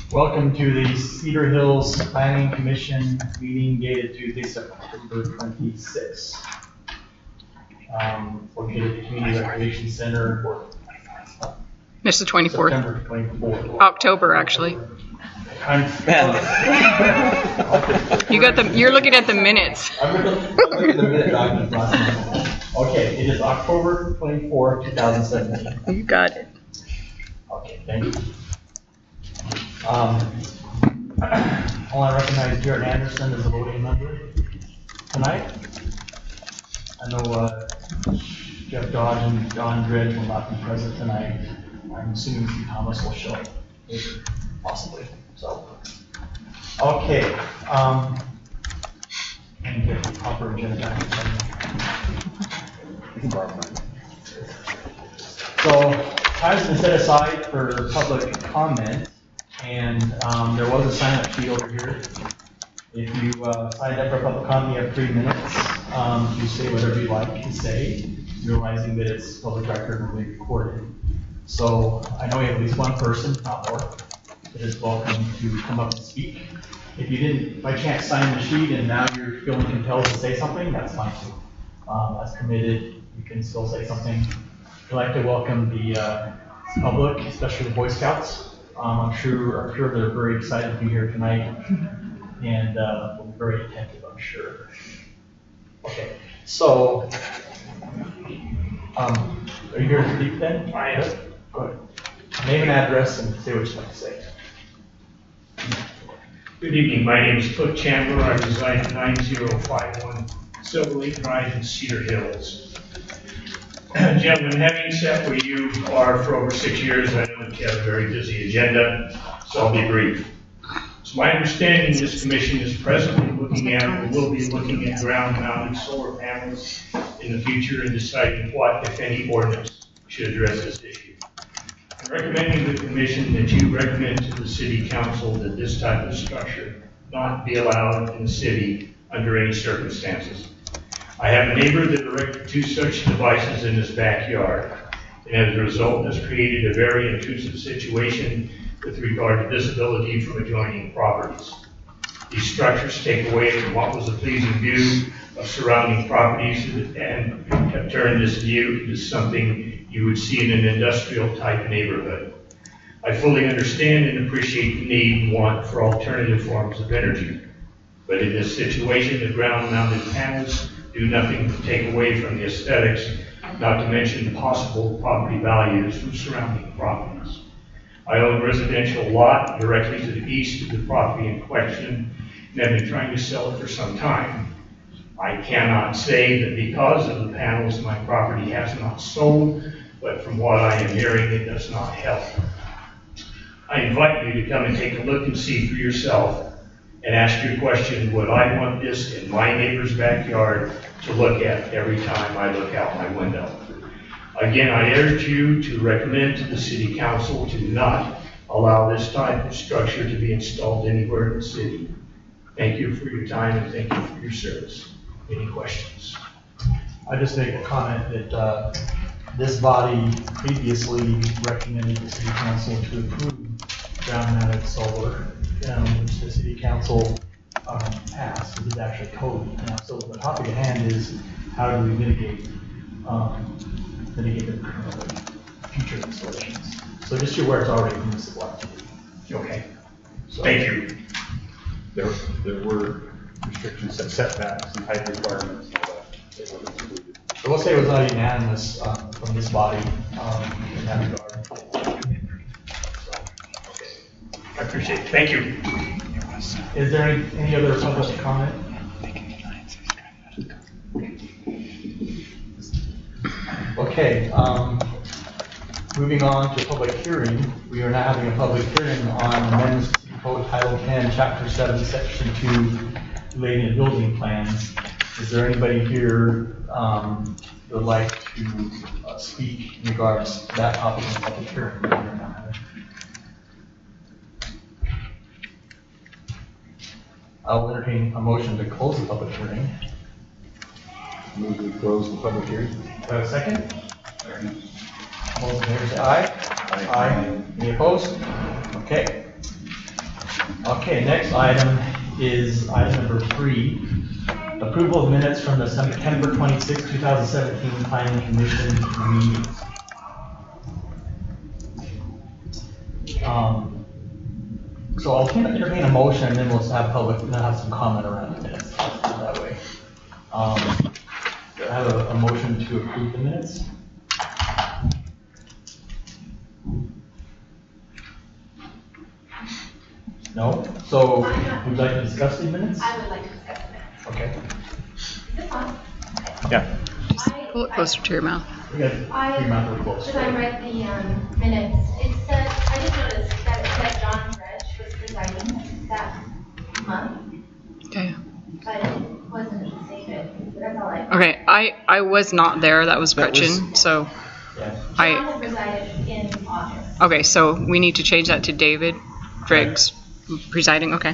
Welcome to the Cedar Hills Planning Commission meeting dated Tuesday, September 26th. Located at the Community Recreation Center. It's the 24th. September 24th. October, actually. You're looking at the minutes. I'm looking at the minute documents last month. Okay, it is October 24th, 2017. You got it. Okay, thank you. I want to recognize Jared Anderson as a voting member tonight. I know Jeff Dodge and John Dredge will not be present tonight. I'm assuming Steve Thomas will show up later, possibly. So, okay. And get the proper agenda back. So, time's been set aside for public comment. And there was a sign-up sheet over here. If you signed up for a public comment, you have 3 minutes to say whatever you'd like to say, realizing that it's public record and will be recorded. So I know we have at least one person, not more, that is welcome to come up and speak. If you didn't, by chance, sign the sheet and now you're feeling compelled to say something, that's fine too. As committed, you can still say something. We'd like to welcome the public, especially the Boy Scouts. I'm sure they're very excited to be here tonight, and will be very attentive, I'm sure. Okay, so, are you here to speak then? I am. Go ahead. Name and address and say what you'd like to say. Good evening, my name is Cliff Chandler. I reside at 9051 Silver Lake Drive in Cedar Hills. Gentlemen, having sat where you are for over 6 years, I know that you have a very busy agenda, so I'll be brief. It's my understanding this commission is presently looking at, or will be looking at, ground-mounted solar panels in the future and deciding what, if any, ordinance should address this issue. I'm recommending to the commission that you recommend to the city council that this type of structure not be allowed in the city under any circumstances. I have a neighbor that erected 2 such devices in his backyard, and as a result has created a very intrusive situation with regard to visibility from adjoining properties. These structures take away from what was a pleasing view of surrounding properties and have turned this view into something you would see in an industrial type neighborhood. I fully understand and appreciate the need and want for alternative forms of energy, but in this situation the ground-mounted panels do nothing to take away from the aesthetics, not to mention the possible property values from surrounding properties. I own a residential lot directly to the east of the property in question and have been trying to sell it for some time. I cannot say that because of the panels my property has not sold, but from what I am hearing it does not help. I invite you to come and take a look and see for yourself and ask your question, would I want this in my neighbor's backyard to look at every time I look out my window? Again, I urge you to recommend to the city council to not allow this type of structure to be installed anywhere in the city. Thank you for your time and thank you for your service. Any questions? I just make a comment that this body previously recommended the city council to approve ground-mounted solar, which the city council passed. This is actually code. So the topic at hand is how do we mitigate the future installations. So just so you're aware, it's already municipal activity. Okay. So, thank you. There were restrictions and setbacks and height requirements and all that. So we'll say it was not unanimous from this body in that regard. So, okay. I appreciate it. Thank you. Is there any other public comment? Okay. Moving on to public hearing, we are now having a public hearing on amendments to Code Title 10, Chapter 7, Section 2, relating to building plans. Is there anybody here that would like to speak in regards to that topic in public hearing? I'll entertain a motion to close the public hearing. Move to close the public hearing. Do I have a second? All those in favor say aye. Aye. Any opposed? Okay. Okay, next item is item number 3. Approval of minutes from the September 26, 2017 Planning Commission meeting. So I'll entertain a motion, and then we'll have public, and then have some comment around the minutes that way. Do I have a motion to approve the minutes? No? So would you like to discuss the minutes? I would like to discuss the minutes. Okay. Is this on? Yeah. Pull it closer to your mouth. We got three months close. As I read the minutes, it said, I just noticed that it said John Dredge was presiding that month, Okay. but it wasn't stated. That's all I. Okay, I was not there. That was Gretchen. So Yeah. John I, had presided in August. okay, so we need to change that to David Driggs presiding. Okay.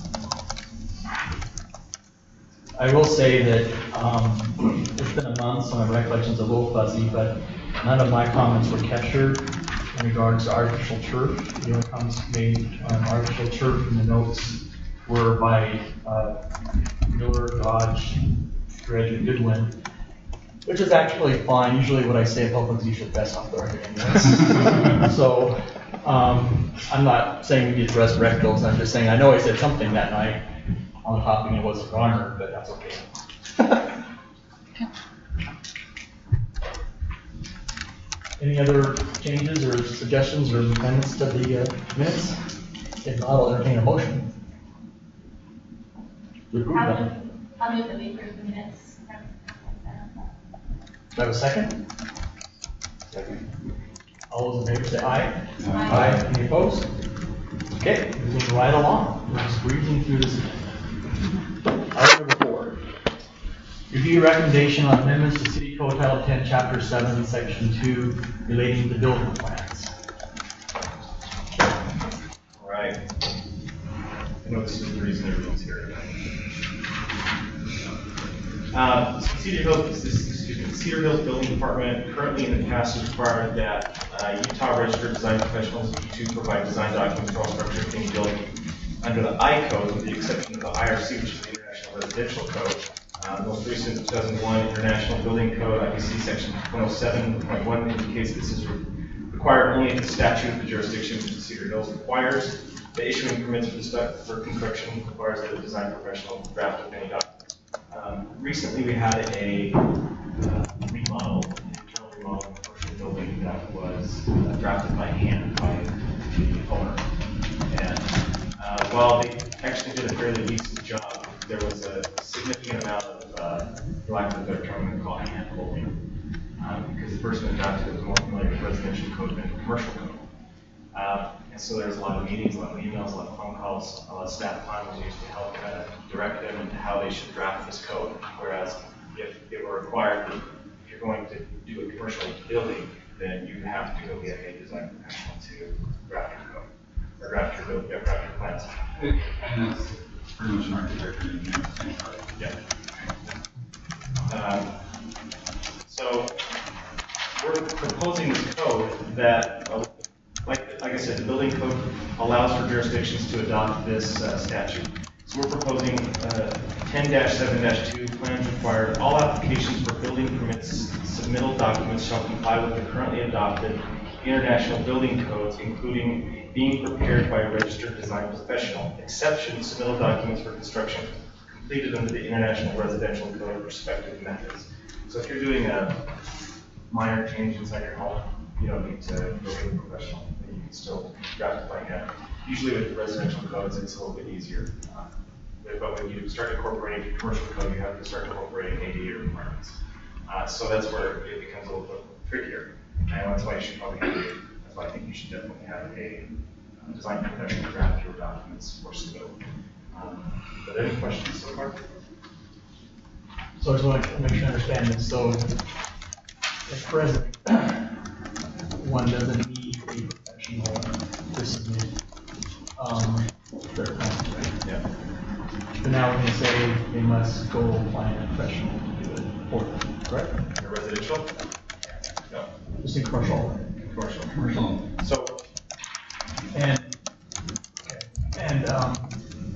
I will say that it's been a month, so my recollection's a little fuzzy, but none of my comments were captured in regards to artificial turf. The only comments made on artificial turf in the notes were by Miller, Dodge, Dredge, and Goodwin, which is actually fine. Usually what I say in public is usually best off the record anyways. So I'm not saying we need to resurrect those. I'm just saying I know I said something that night on the topic and it wasn't honored, but that's okay. Any other changes or suggestions or amendments to the minutes? If not, I'll entertain a motion. To approve them. I'll move that we approve the minutes. Do I have a second? Second. All those in favor say aye. Aye. Any opposed? Okay, moving right along. We're just breezing through this. Item number 4. Review recommendation on amendments to City Code Title 10, Chapter 7, Section 2, relating to building plans. All right. I know this is the reason everyone's here tonight. Cedar Hills Building Department currently in the past has required that Utah registered design professionals to provide design documents for all structures being built under the I code, with the exception of the IRC, which is the International Residential Code. The most recent 2001 International Building Code, IBC Section 107.1, indicates this is required only if the statute of the jurisdiction of Cedar Hills requires. The issuing permits for construction requires that the design professional draft of any document. Recently, we had a remodel, an internal remodel of a commercial building that was drafted by hand by the owner. And while they actually did a fairly decent job, there was a significant amount of, for lack of a better term, I'm going to call it hand-holding, because the person that drafted it was more familiar with residential code than commercial code. And so there's a lot of meetings, a lot of emails, a lot of phone calls, a lot of staff time was used to help direct them into how they should draft this code. Whereas if it were required that if you're going to do a commercial building, then you have to go get a design professional to draft your code, or draft your plans. And that's pretty much an architect and engineering. Yeah. So we're proposing this code that, like I said, the building code allows for jurisdictions to adopt this statute. So we're proposing 10-7-2 plans required. All applications for building permits submittal documents shall comply with the currently adopted international building codes, including being prepared by a registered design professional. Exception, submittal documents for construction completed under the International Residential Code of respective methods. So if you're doing a minor change inside your home, you don't need to go to a professional. You can still draft it by hand. Usually with residential codes, it's a little bit easier. But when you start incorporating commercial code, you have to start incorporating ADA requirements. So that's where it becomes a little bit trickier. And that's why you should probably have that's why I think you should definitely have a design professional draft your documents for submittal. But any questions so far? So I just want to make sure I understand this. So at present, one doesn't need a professional to submit their plans, right? Yeah. But now we're going to say they must go find a professional to do it for them, correct? In residential? No. Just in commercial. Commercial. Commercial. So And, okay. And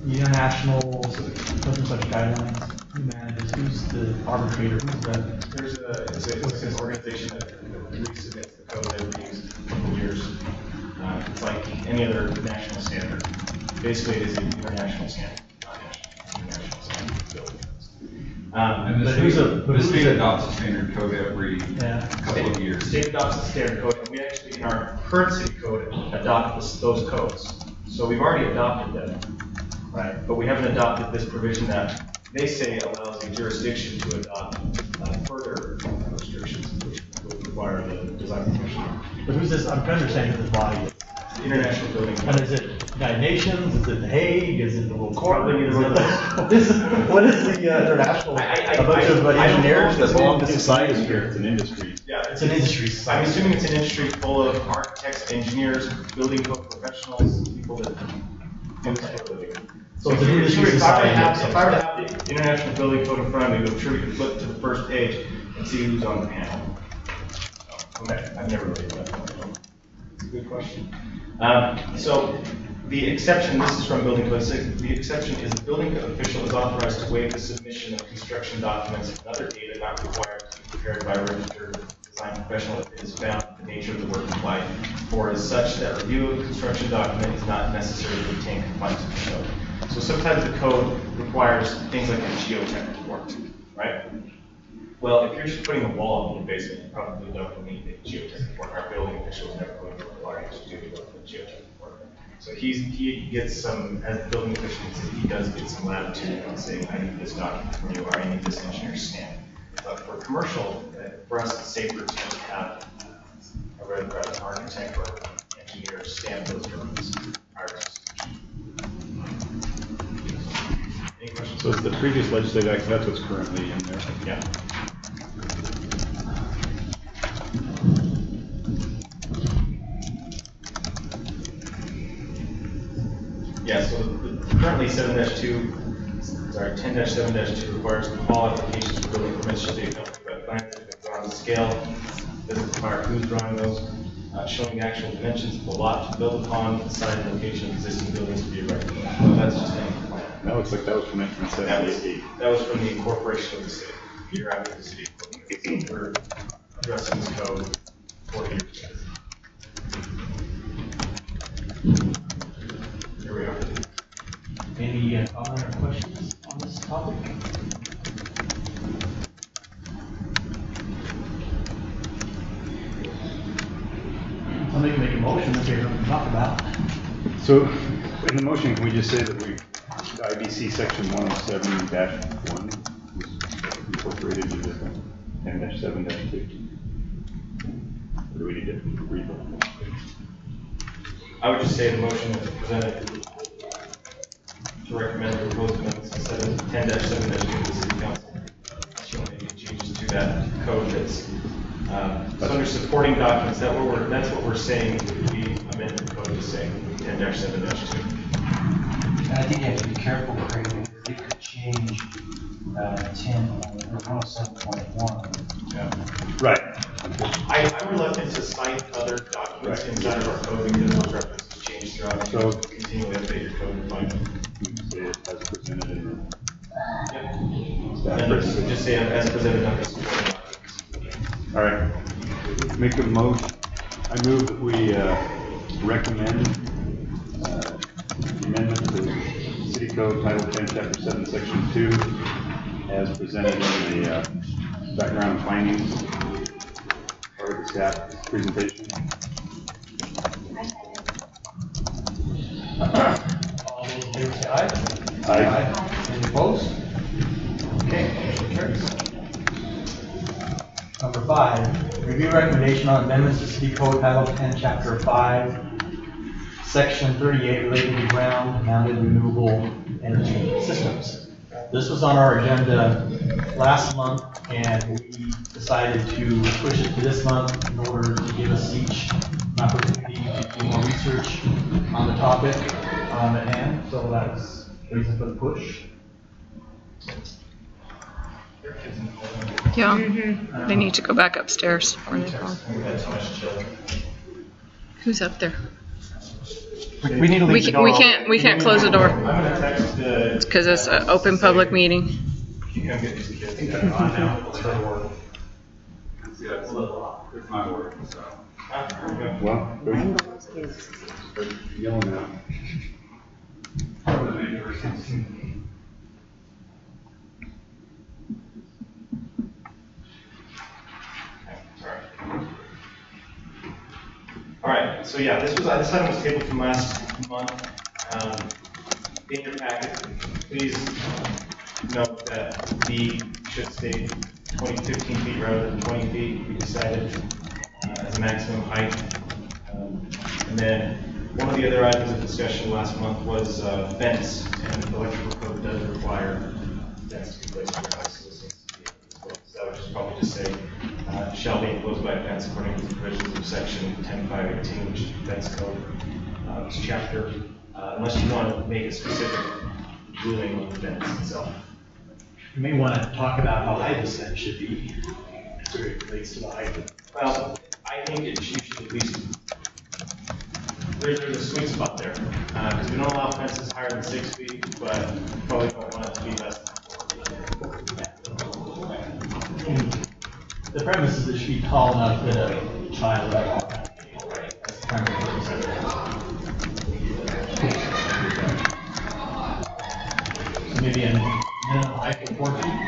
the international such and such guidelines? Who manages? Who's the arbitrator? Who's the? It's an organization that resubmits the code every couple of years. It's like any other national standard. Basically, it is an international standard, not national. International standard. And But the who's state it? adopts a standard code every Yeah. couple of years. State adopts the standard code, and we actually, in our current city code, adopt those codes. So we've already adopted them, right? But we haven't adopted this provision that they say allows the jurisdiction to adopt further restrictions, which would require the design professional. But who's this? I'm trying to understand who this body is. International building. And is it United Nations? Is it The Hague? Is it the World Court? Probably neither one of those. What is the international? A bunch of I don't engineers know. that belong to It's an society industry, here. it's an industry. Yeah, It's an industry I'm society. assuming it's an industry full of architects, engineers, building code professionals, people that do this for a living. So it's an industry If I were to society. have, if I were to have the International Building Code in front of me, I'm sure we could flip to the first page and see who's on the panel. Okay, I've never really done that. It's a good question. So the exception, this is from Building Code 6, the exception is the building official is authorized to waive the submission of construction documents and other data not required to be prepared by a registered design professional if it is found the nature of the work applied, or as such that review of the construction document is not necessary to obtain compliance with the code. So sometimes the code requires things like a geotech report, right? Well, if you're just putting a wall in your basement, you probably don't need a geotech report. Our building official is never going to require you to do a geotech report. So he gets some, as the building official, he does get some latitude on saying, I need this document from you, or I need this engineer's stamp. But for commercial, for us, it's safer to have an architect or engineer stamp those drawings prior to submission. Any questions? So it's the previous legislative act, that's what's currently in there. Yeah. Yeah, so currently 10-7-2 requires that all applications for building permits shall be accompanied by plans that have been drawn to scale. Doesn't require who's drawing those, showing the actual dimensions of the lot to build upon, the size and location of existing buildings to be erected. So that's just any plan. That looks like that was from 1978. That was from the incorporation of the city, year after the city. We're addressing this code 40 years ago. Here we are. Any comment or questions on this topic? Somebody can make a motion if there's something to talk about. So in the motion, can we just say that the IBC section 107-1 was incorporated into the 10-7-2? Or do we need to read them? I would just say the motion is presented to recommend the proposed amendments instead of 10-7-2 to the city council. She want to make changes to that code that's under supporting documents. That's what we're saying. We amend the code to say 10-7-2. And I think you have to be careful, Craig, because it could change 10 or 107.1. Yeah. Right. I'm reluctant to cite other documents inside of our code because those references change throughout. So continually update your code and find them. We can say it as presented in Yep. the staff And presentation. just say as presented under supporting documents. All right. Make a motion. I move that we recommend the amendment to City Code Title 10, Chapter 7, Section 2, as presented in the background findings part of the staff presentation. All those in favor say aye. Aye. Any opposed? Okay, motion carries. Number 5, review recommendation on amendments to City Code Title 10, Chapter 5, Section 38 related to ground mounted renewable energy systems. This was on our agenda last month, and we decided to push it to this month in order to give us each an opportunity to do more research on the topic at hand. So that's the reason for the push. Yeah. They need to go back upstairs. Where they go. We've had so much children. Who's up there? We need to leave the door open. We can't close the door I'm gonna text the. because it's an open public meeting. You can get these kids. Think I'm on now, let's go to work. Yeah, it's my work, so. Well, they're yelling out. All right, so yeah, this item was tabled from last month. In your packet, please note that B should state 15 feet rather than 20 feet. We decided as a maximum height. And then one of the other items of discussion last month was fence, and the electrical code does require fence to be placed in your house. So I would just probably just say shall be enclosed by a fence according to the provisions of section 10.518, which is the fence code. This chapter, unless you want to make a specific ruling on the fence itself. You may want to talk about how high this fence should be, as it relates to the height. Well, I think you should at least, there's a sweet spot there, because we don't allow fences higher than 6 feet, but you probably don't want it to be less than 4 feet. The premise is it should be tall enough that a child would walk down the table, right? That's the primary purpose of it. So maybe a minimum height of 4 feet?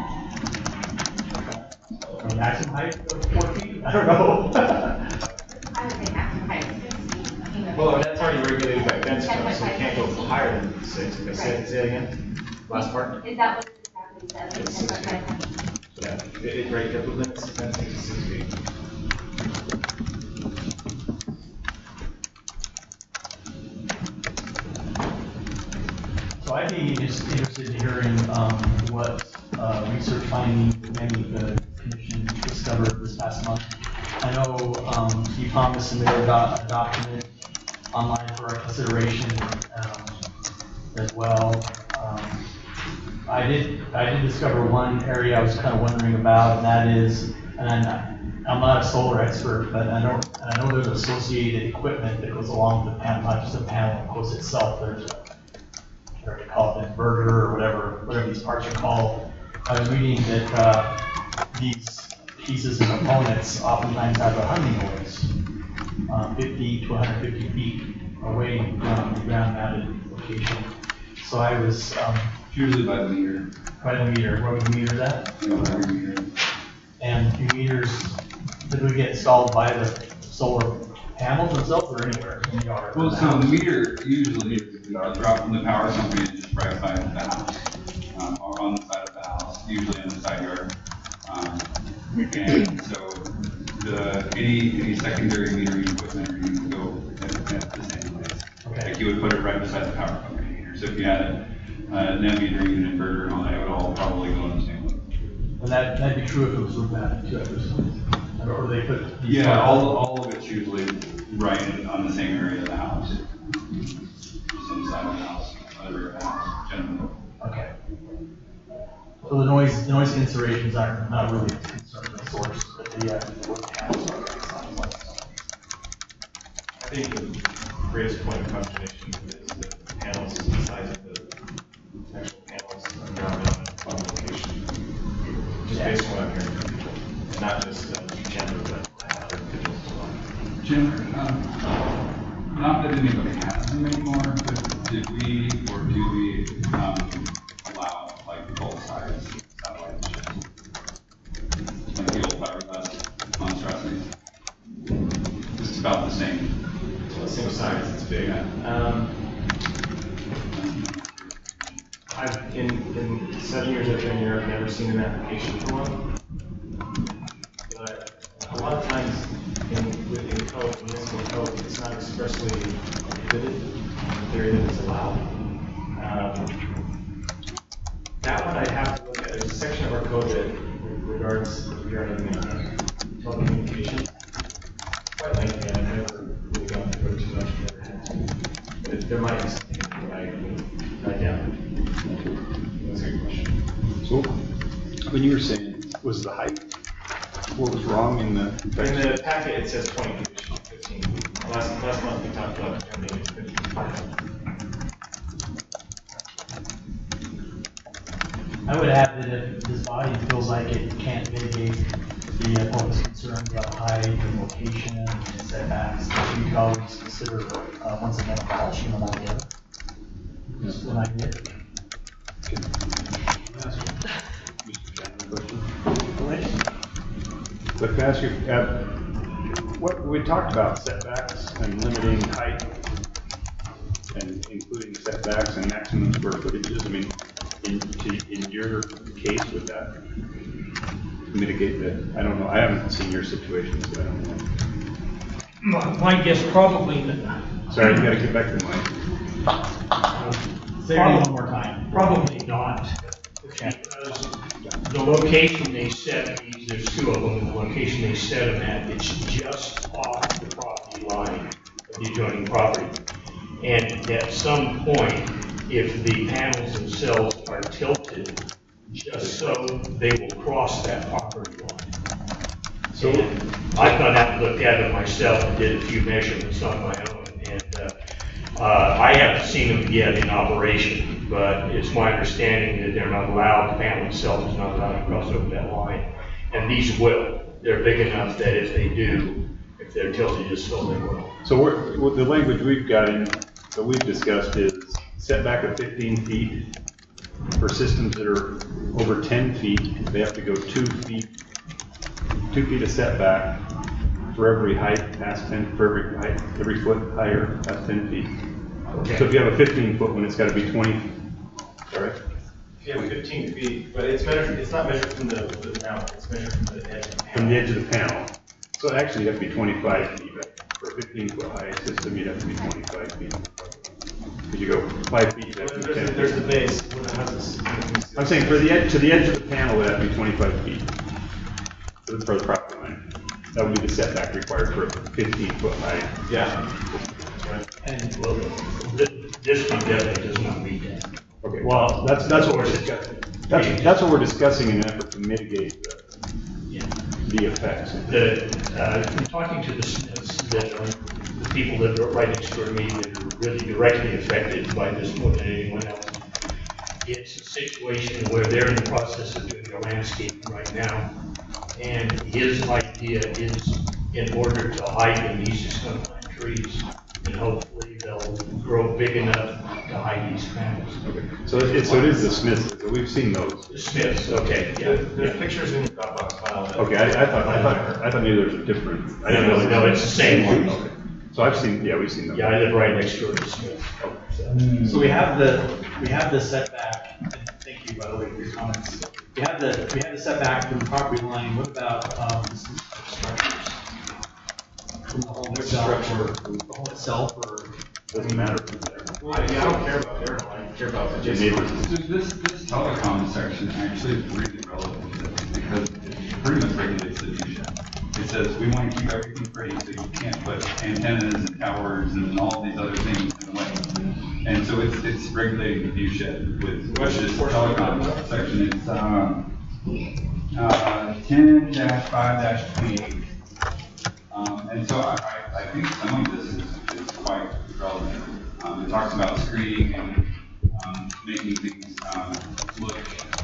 Or a maximum height of 4 feet? I don't know. I would say maximum height is 6 feet. Well, that's already regulated by fence code, so we can't go higher than 6. Can I say it again? Last part? Is that what it exactly says? It's 6 feet. Yeah, it right there, the limits of fencing is 6 feet. So I'd be just interested in hearing what research findings, if any, the commission discovered this past month. I know Steve Thomas submitted a document online for our consideration as well. I did discover one area I was kind of wondering about, and that is, and I'm not a solar expert, but I know there's associated equipment that goes along with the panel, not just the panel, of course itself. There's whatever you call it, an inverter or whatever these parts are called. I was reading that these pieces and components oftentimes have a humming noise, 50 to 150 feet away from the ground-mounted location. So I was Usually by the meter. by the meter. Where would the meter at? Every meter. And do meters typically get installed by the solar panels themselves or anywhere in the yard? Well, so the meter usually is dropped from the power company and just right by the house, or on the side of the house, usually in the side yard. And so any secondary metering equipment, you can go at the same place. Okay. Like you would put it right beside the power company meter. So if you had a net metering and inverter and all that, it would all probably go in the same way. And that'd be true if it was looked at too, or they put these. Yeah, all of it's usually right on the same area of the house. Same side of the house, other of the house, generally. Okay. So the noise considerations are not really a concern of the source, but the panels are. I think the greatest point of consternation is the panels, the size of the actual panels on ground mounted on location. Just based on what I'm hearing from people, and not just gender, but other individuals as well. Jim, not that anybody has them anymore, but did we or do we allow like full-size satellite dishes? Like the old fiberglass monstrosities? It's about the same. So the same size, it's big. I've in 7 years I've been here, I've never seen an application for one. But a lot of times in code, municipal code, it's not expressly prohibited, in theory that it's allowed. That one I'd have to look at. There's a section of our code that regards regarding telecommunications. Quite lengthy, and I've never really gone through it too much. Never had to. But there might be something that I doubt it. That's a good question. So, when you were saying, was the height, what was wrong in the? In the packet, it says 20 feet, 15 feet. Last month we talked about determining 15 feet. I would add that if this body feels like it can't mitigate the public's concern about height and location and setbacks, that you could always consider, once again, abolishing them altogether. Just an idea. But can I ask you, what we talked about setbacks and limiting height and including setbacks and maximum square footages. I mean, in your case, would that mitigate the? I don't know. I haven't seen your situation, so I don't know. My guess probably not. Sorry, you got to get back to the mic. Say it one more time. Probably not. Because the location they set these, there's two of them, and the location they set them at, it's just off the property line of the adjoining property. And at some point, if the panels themselves are tilted, just so they will cross that property line. So I've gone out and looked at it myself and did a few measurements on my own. And I haven't seen them yet in operation, but it's my understanding that they're not allowed, the panel itself is not allowed to cross over that line. And these will. They're big enough that if they do, if they're tilted just so, they will. So the language we've got in, that we've discussed is setback of 15 feet. For systems that are over 10 feet, they have to go 2 feet. 2 feet of setback for every height past 10, for every height, every foot higher past 10 feet. Okay. So if you have a 15 foot one, it's got to be 20. Sorry? If you have 15 feet, but it's measured, it's not measured from the panel, it's measured from the edge of the panel. From the edge of the panel. So actually, you have to be 25 feet. For a 15 foot high system, you'd have to be 25 feet. Because you go 5 feet, you have to be 10 feet. There's the base. When it has this, I'm saying for the edge, to the edge of the panel, it would have to be 25 feet for the property line. That would be the setback required for a 15 foot high. yeah. And well, this one definitely does not meet that. Okay, well, that's what we're discussing. That's what we're discussing in an effort to mitigate the effects. In talking to the Smiths, that are the people that are right next door to me that are really directly affected by this more than anyone else, it's a situation where they're in the process of doing a landscape right now, and his idea is in order to hide them, he's just going to plant trees, and hopefully they'll grow big enough to hide these panels. Okay, so it is the Smiths. We've seen those. The Smiths, okay, yeah. There's pictures in your Dropbox file. Okay, I thought maybe there was a different. I didn't know. No, it's the same one. Okay. So I've seen, we've seen them. Yeah, I live right next door to Smith. So we have the setback, and thank you, by the way, for your comments. We have the setback from the property line. What about, structures? From the home itself, or? Doesn't matter from there. I don't care about their line, I care about the The adjacent. neighbors. This telecom section actually is really relevant to this because it pretty much regulates the view shed. It says we want to keep everything pretty, so you can't put antennas and towers and all these other things in the way. And so it's regulating the view shed with this telecom section. It's 10-5-28. And so I think some of this is quite relevant. It talks about screening and making things look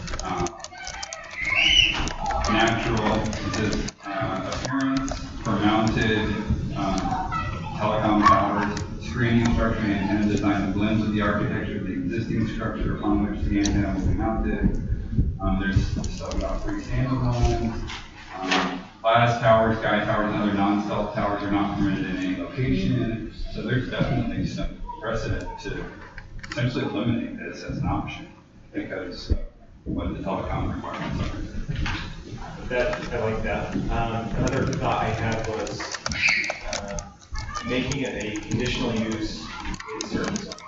natural. It says appearance for mounted telecom towers, screening structure and antenna design blends with the architecture of the existing structure upon which the antenna will be mounted. There's stuff about freestanding ones. Glass towers, sky towers, and other non-stealth towers are not permitted in any location. So there's definitely some precedent to essentially eliminate this as an option because of what the telecom requirements are. I like that. Another thought I had was making it a conditional use in a certain zone.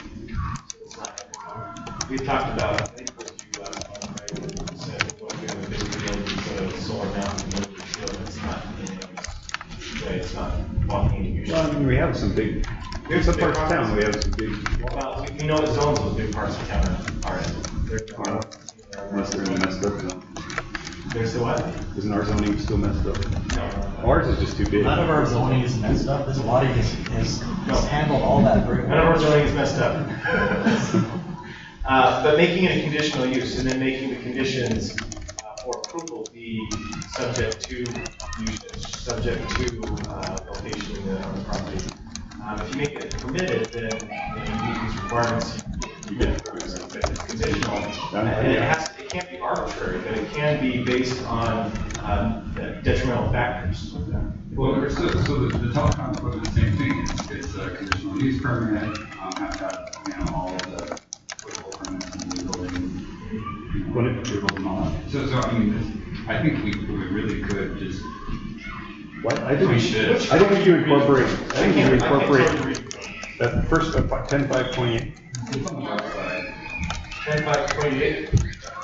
We've talked about, I think it was you last month, right? When you said, well, we have a big field, it's a solar mountain, it's not it's not walking into your. Well, I mean, we have some big. Here's some parts of town. We have some big. Well, we know the zones of big parts of town are in. Unless they're in a messed up zone. There's the what? Isn't our zoning still messed up? No. Ours is just too big. None of our zoning is messed up. This body has handled all that very None of our well. zoning is messed up. But making it a conditional use and then making the conditions for approval be subject to usage, subject to location on the property. If you make it permitted, then you meet these requirements. You get it. But it's conditional, and it can't be arbitrary, but it can be based on detrimental factors. Well, so the telecom equipment, the same thing, it's a conditional use permit, have to have, all of the applicable permits and legal and approval and all that. So, I mean, I think we really could just, What? I think we should. I think you incorporate, I can't totally read. that first, 10.5.28. it's on the website. 10.5.28.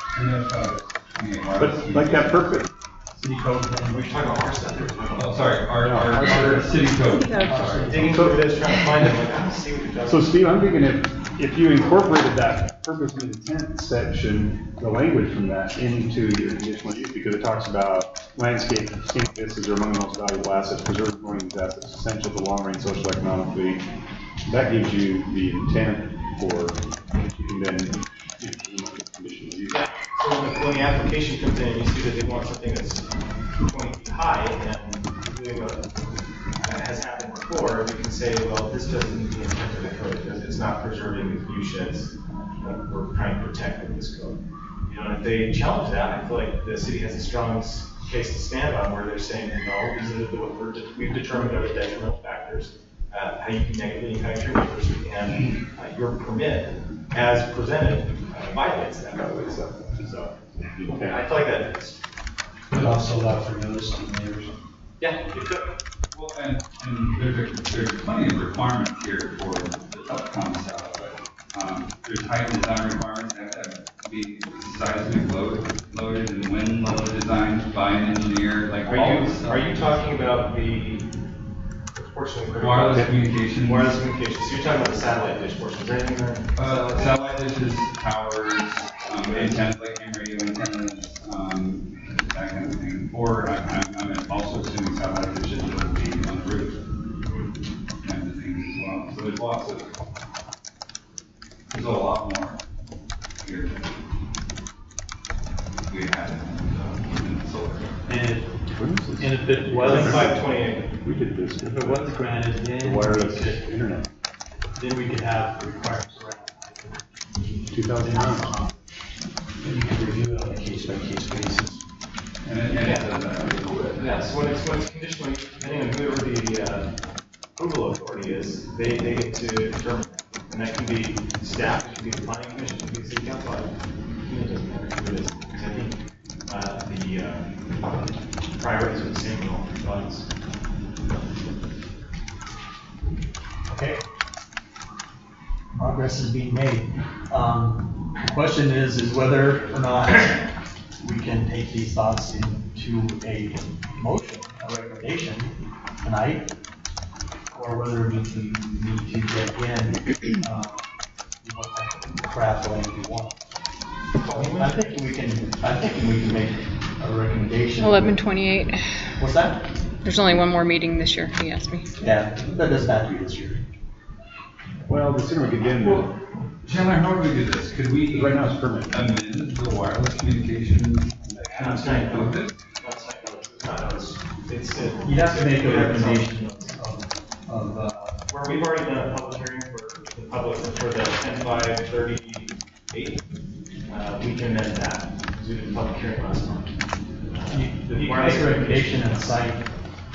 But like that purpose, City code thing. We're talking about our stuff. Oh, sorry, our city code. Sorry. Digging through this, trying to find it, like, I don't see what you're talking so Steve, I'm thinking if you incorporated that purpose and intent section, the language from that into your conditional use, because it talks about landscape, scenic vistas are among the most valuable assets, preserved growing these assets, essential to long-range social economically. That gives you the intent for, you can then implement conditional use. So when the application comes in, you see that they want something that's 20 feet high, and doing what has happened before, we can say, well, this doesn't meet the intent of the code because it's not preserving the view sheds that we're trying to protect with this code. And if they challenge that, I feel like the city has a strong case to stand on where they're saying, no, these are what we've determined are the detrimental factors, how you can negatively impact your neighbors, and your permit, as presented, violates that. So, I feel like that fits. But also allow for notice to the neighbors. Yeah, you could. Well, and there's plenty of requirements here for the telecom stuff, but there's height and design requirements that have to be seismic loaded and wind load designed by an engineer. Like Are you talking about the portion of wireless communication? Wireless communication. So you're talking about the satellite dish portion. Is there anything there? Satellite dishes, towers, antennas, like ham radio antennas, that kind of thing. Or I'm also assuming satellite dishes would be on the roof, kind of things as well. So there's a lot more here than we had in the solar. And if it was, 528. We did this. if it was granted, The then wireless internet, then we could have the requirements around. 2009. And you can review it on a case-by-case basis. And it says that. Yeah, so when it's conditional, depending on whoever the approval authority is, they get to determine that. And that can be staff, it can be the planning commission, it can be the city council. It doesn't matter who it is. Because I think the priorities are the same in all three bodies. Okay. Progress is being made. The question is whether or not we can take these thoughts into a motion, a recommendation tonight, or whether we need to get in what type of craft language we want. I'm thinking we can make a recommendation. 11/28. What's that? There's only one more meeting this year, he asked me. Yeah, that doesn't have to be this year. Well, the sooner we get in, Well, Chandler, how would we do this? Could we right now it's permanent. amend the wireless communication aspect of it? You'd have to make a recommendation of Where we've already done a public hearing for the public for the 10/5/38, we can amend that, because we did a public hearing last month. you can make a recommendation and cite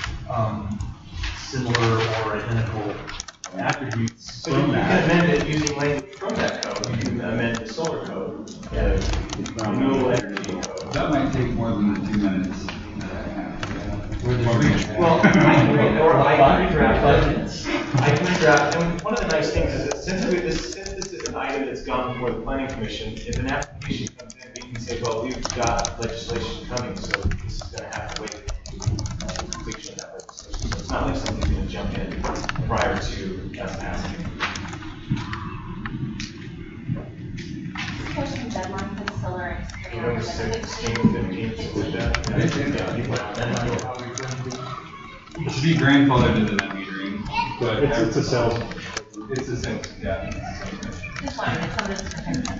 similar or identical attributes So you from can that. amend it using language from that code, you can amend the solar code, the renewable energy code. That might take more than the 2 minutes that I have. Well, I can redraft, and one of the nice things is that since this is an item that's gone before the planning commission, if an application comes in, we can say, well, we've got legislation coming, so this is gonna have to wait for completion of that legislation. So it's not like something's gonna jump in prior to us passing. Pushing the deadline for the solar. November 16th, 15th, something like that. to be grandfathered into that metering, but It's a sales. it's the same, yeah. It's fine, it's on this.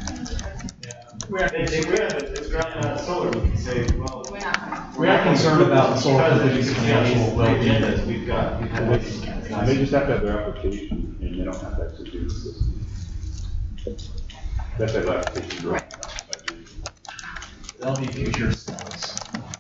It's ground solar, we can say, well. We're not. We are concerned about the solar facilities financial well-being. Agendas we've got. They just have to have their application, and they don't have to actually do the system. That's their application. Right. There'll be future studies.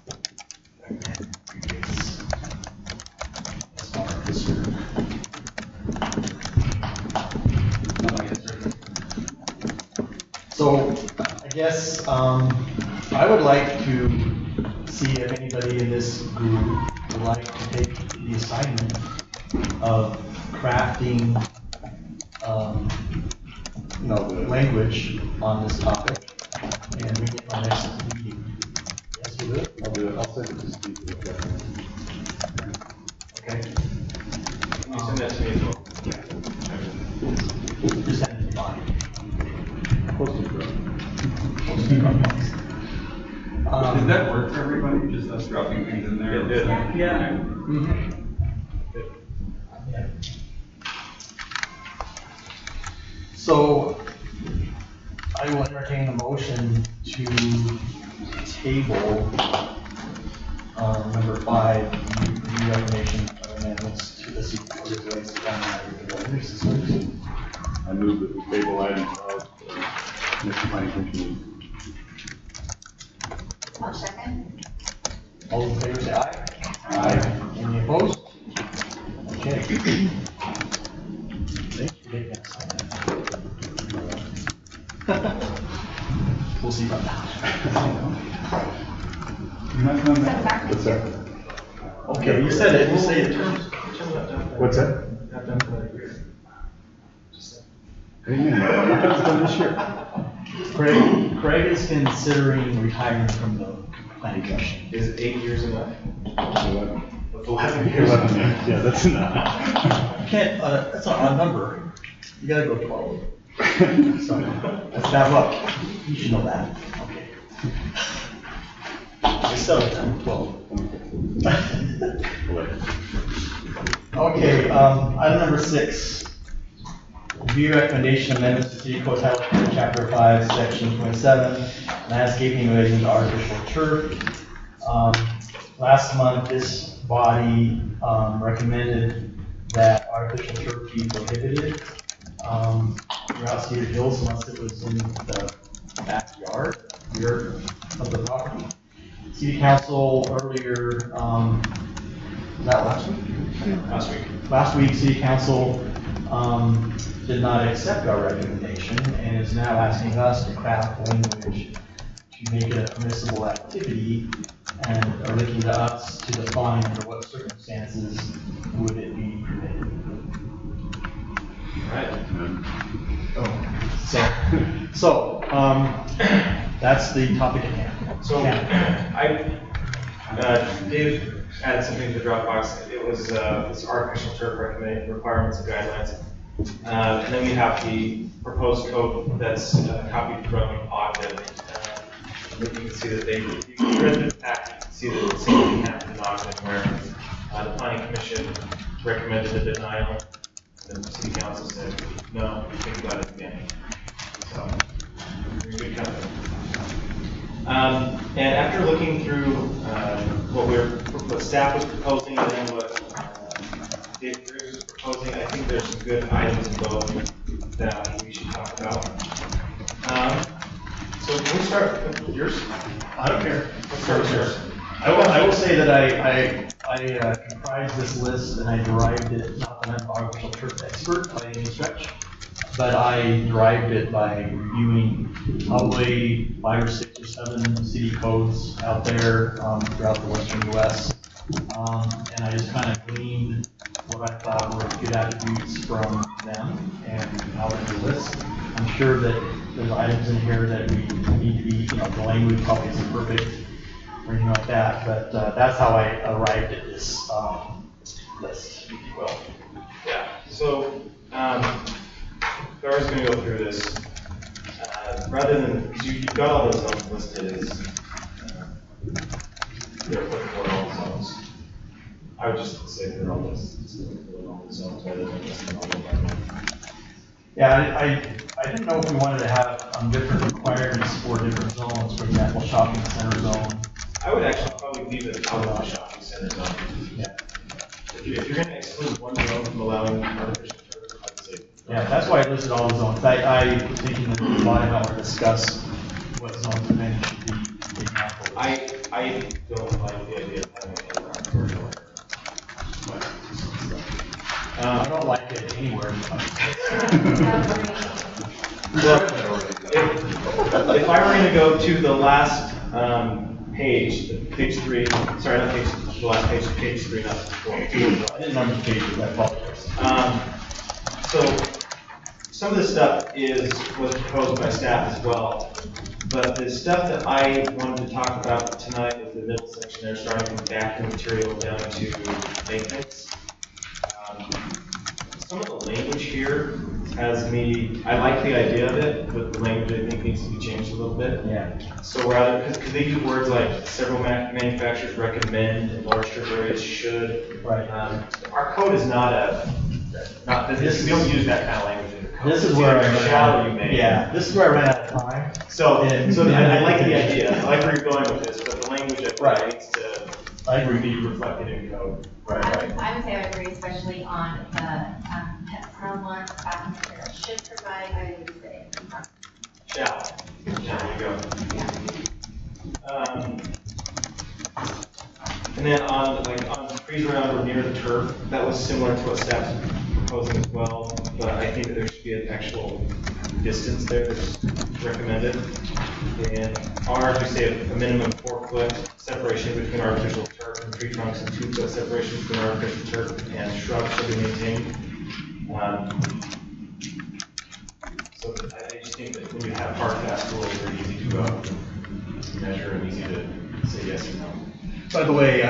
So, I guess, I would like to see if anybody in this group would like to take the assignment of crafting, language on this topic, and we get our next meeting. Yes, we will? I'll do it. I'll send it to Steve. Okay. You send that to me as well. Just send it to the body. Postage road. Does that work for everybody, just us dropping things in there? It did. Yeah. Mhm. So, I will entertain a motion to table, number 5, the recommendation of amendments to the City Code of Rights of County Systems. I move that we table item 5, next planning commission. I'll second. All in favor, say aye. Aye. Any opposed? Okay. Thank you for taking that. We'll see about that. You're not coming back? What's that? Okay, you said it, you say it. What's that? Not done for that year. What do you mean? It's done this year. Craig is considering retiring from the planning commission. Is 8 years enough? 11. 11 years. 11 years. Yeah, that's enough. You can't, that's not a odd number. You gotta go 12. So, that's bad luck. You should know that. Okay. Just settle it down, 12. 11. Okay, item number 6. Review recommendation amendments to City Code Title 10, Chapter 5, Section 27, landscaping relating to artificial turf. Last month, this body recommended that artificial turf be prohibited throughout Cedar Hills unless it was in the backyard rear of the property. City Council earlier, was that last week? Last week. Last week, City Council did not accept our recommendation and is now asking us to craft language to make it a permissible activity, and are looking to us to define under what circumstances would it be permitted. Right. So, that's the topic at hand. So, Yeah. Dave added something to Dropbox. It was this artificial turf requirements and guidelines. And then we have the proposed code that's copied from Ogden. You can see that you read the pack, you can see that the same thing happened in Ogden where the planning commission recommended a denial. And the city council said, no, think about it again. So, very good company. And after looking through what staff was proposing and then what Dave Briggs was proposing, I think there's some good items in both that we should talk about. So can we start with yours? I don't care. Let's start with yours. I will say that I comprised this list and I derived it, not that I'm an artificial turf expert by any stretch, but I derived it by reviewing probably 5 or 6 or 7 city codes out there throughout the western U.S. And I just kind of gleaned what I thought were good attributes from them and out of the list. I'm sure that there's items in here that we need to be, the language probably isn't perfect or anything like that, but that's how I arrived at this list, if you will. Yeah. So Laura's going to go through this. Rather than, because you've got all those zones listed as they're applicable in all zones. I would just say they're all just along the zones rather than just all over. Yeah, I didn't know if we wanted to have different requirements for different zones, for example, shopping center zone. I would actually probably leave it out of the shopping center zone. Yeah. If you're going to exclude one zone from allowing artificial turf, I would say. Yeah, that's why I listed all the zones. I was thinking that the body might want to discuss what zones then should be taken out. I don't like the idea of having an artificial I don't like it anywhere. If I were going to go to the last page, page 3, sorry, not page, the last page, page 3, not 4. I didn't know the pages, I apologize. So some of this stuff was proposed by staff as well, but the stuff that I wanted to talk about tonight was the middle section there, starting from vacuum material down to maintenance. Some of the language here has me, I like the idea of it, but the language I think needs to be changed a little bit. Yeah. So rather, because they use words like several manufacturers recommend and large strip areas should. Right. Our code is not this. We don't use that kind of language in the code. This is where I shall you may. Yeah, this is where I ran out of time. So I like the idea. I like where you're going with this, but the language I think needs to I agree. be reflected in code. Right. I would say I agree, especially on the pet one, bathroom material should provide, I would say. Shall. There you go. And then on trees around or near the turf, that was similar to what staff's proposing as well, but I think that there should be an actual distance there that's recommended. And ours, we say a minimum 4-foot separation between artificial turf and tree trunks, and 2-foot separation between artificial turf and shrubs should be maintained. So I just think that when you have hard, fast rules, they're easy to measure and easy to say yes or no. By the way,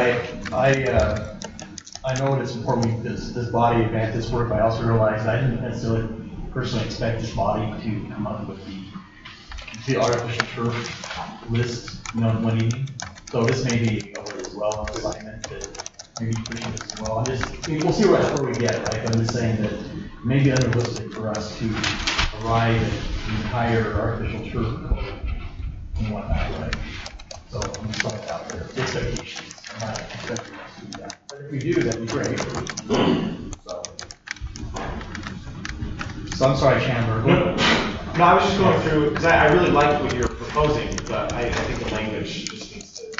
I know it's important this body advanced this work, but I also realized I didn't necessarily personally expect this body to come up with the artificial turf list, one evening. So this may be a way as well, an assignment that maybe pushing this as well. We'll see where we get, right? I'm just saying that it may be unrealistic for us to arrive at the entire artificial turf code and whatnot, right? So I'm just throwing it out there. The expectations. I'm not expecting us to do that. But if we do, that'd be great. So I'm sorry, Chandler. No, I was just going through, because I really like what you're proposing, but I think the language just needs to.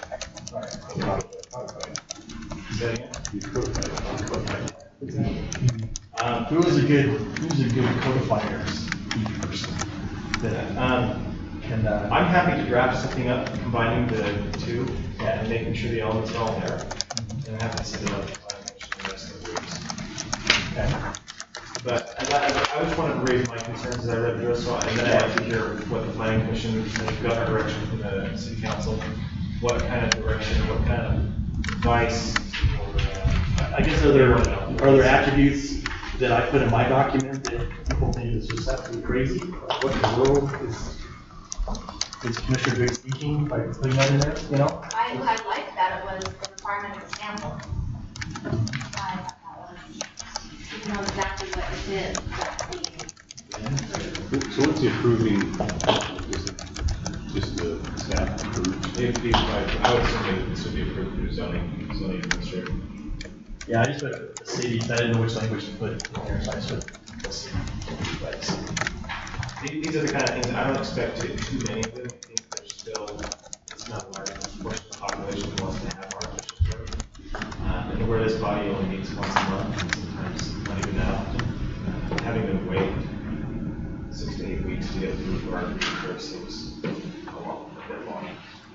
Who was a good codifier person? I'm happy to draft something up, combining the two, and making sure the elements are all there. And I have to send it out to planning commission in the next couple weeks. Okay. But I just wanted to raise my concerns as I read through it, and then I'd like to hear what the planning commission, and we've got our direction from the city council, what kind of direction, what kind of advice, or, I guess are there attributes that I put in my document that people think is just absolutely crazy? What in the world is Commissioner Drake speaking by putting that in there, I like that it was the requirement of a sample. I thought that was, you know exactly what it is, So what's the approving, just the staff approved? I would assume this would be approved through zoning administrator. Yeah, I just put the city, I didn't know which language to put in there, so I just put the city. These are the kind of things, I don't expect too many of them. I think there's still, it's not a large portion of the population that wants to have artificial turf. And where this body only meets once a month, and sometimes not even now, having them wait 6 to 8 weeks to get through for artificial turf seems a bit long.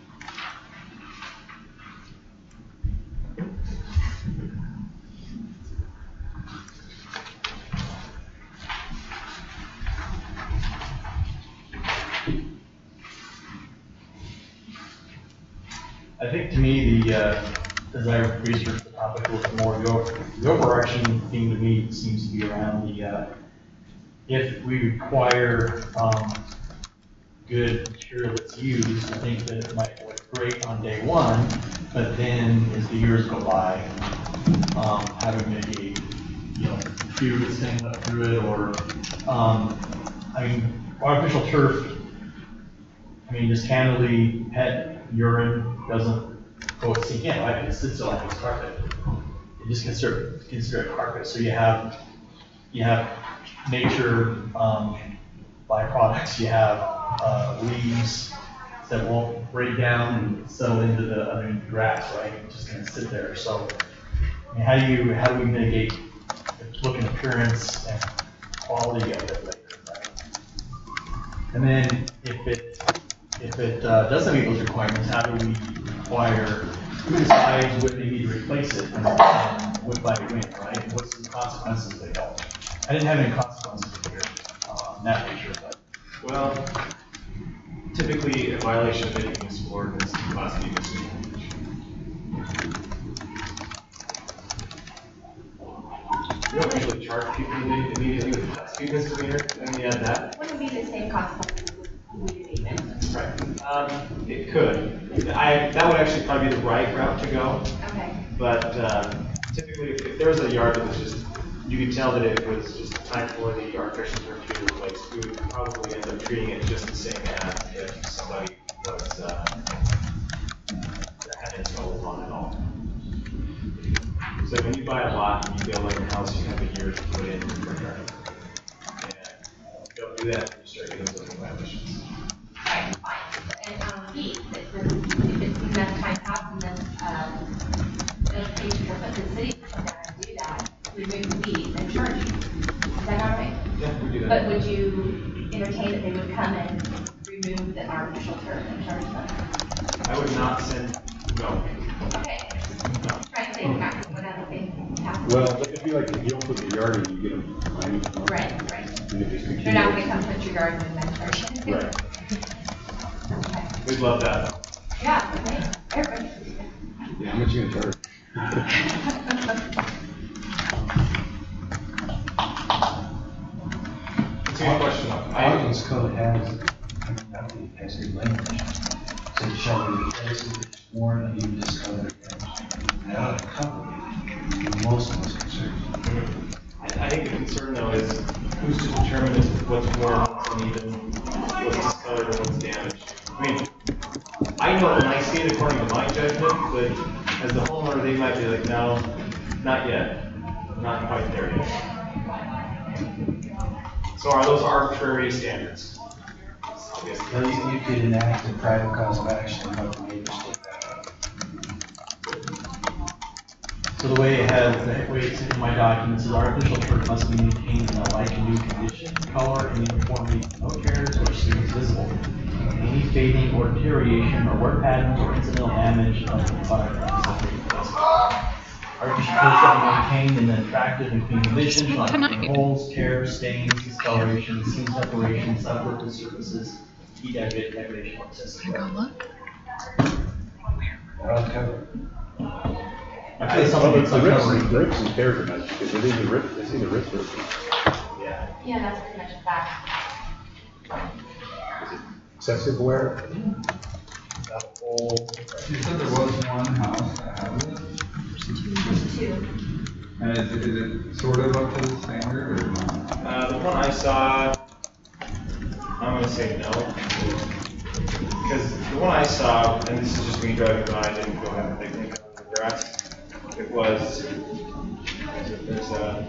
I think to me, as I researched the topic a little more, the overarching theme to me seems to be around if we require good material that's used, I think that it might look great on day one, but then as the years go by, how to mitigate, fear that's staying up through it, or, artificial turf, just candidly, pet urine doesn't go sink in, right? It sits there like it's carpet. You just consider it carpet. So you have nature byproducts. You have leaves that won't break down and settle into the grass, right? It's just going to sit there. So how do we mitigate the look and appearance and quality of it later, right? And then if it doesn't meet those requirements, how do we acquire, who decides when they need to replace it, and what by when, right? What's the consequences they don't? I didn't have any consequences here on that nature, but. Well, typically a violation of any municipal ordinance is class B misdemeanor. We don't usually charge people immediately with class B misdemeanor, and we add that. Wouldn't be the same consequences with weed abatement. Right. It could. That would actually probably be the right route to go. Okay. But typically, if there was a yard that was just, you could tell that it was just time for the artificial turf to be replaced, we would probably end up treating it just the same as if somebody was had installed on it all. So when you buy a lot and you build like a house, you have a year to put in your yard. And if you don't do that, you start getting zoning violations. Right, fine. And weeds, if it's enough time passed and then notification will put the city to come down and do that, remove the weeds and charge you. Is that all right? Yeah, we do that. But would you entertain that they would come and remove the artificial turf and charge them? I would not send, no. Okay. Try to think back what other things happen. Well, it'd be like if you open the yard and you get them fined. Right. And it just They're not gonna come put your garden in that charge. Right. Okay. We'd love that. Yeah, okay. Everybody. Yeah, how much you gonna charge? It's a good question. Oregon's code has good language. So it shall be replaced if it's worn and even discolored. That ought to cover it. Most of us concerned. I think the concern though is who's to determine what's worn and even what's discolored and what's damaged. I know when I see it according to my judgment, but as the homeowner, they might be like, no, not yet. Not quite there yet. So are those arbitrary standards? Well, you could enact a private cause of action and help the neighbors take that up. So the way it's in my documents is artificial turf must be maintained in a like and new condition, color, and uniformity, no tears or stains visible. Any fading or deterioration or wear patterns or incidental damage of the product. Artificial turf shall be maintained in an attractive and clean condition, not holes, tears, stains, discoloration, seam separation, subsurface surfaces, heat degradation, or excessive wear. That ought to cover it. I feel something that's the rips and tears are nice because they see the rips. Yeah. Yeah, that's pretty much a fact. Excessive wear? that whole. You said there was one house that has it? Two. And is it sort of up to the standard or not? The one I saw, I'm gonna say no. Because the one I saw, and this is just me driving by, I didn't go have a picnic on the grass. It was, there's a,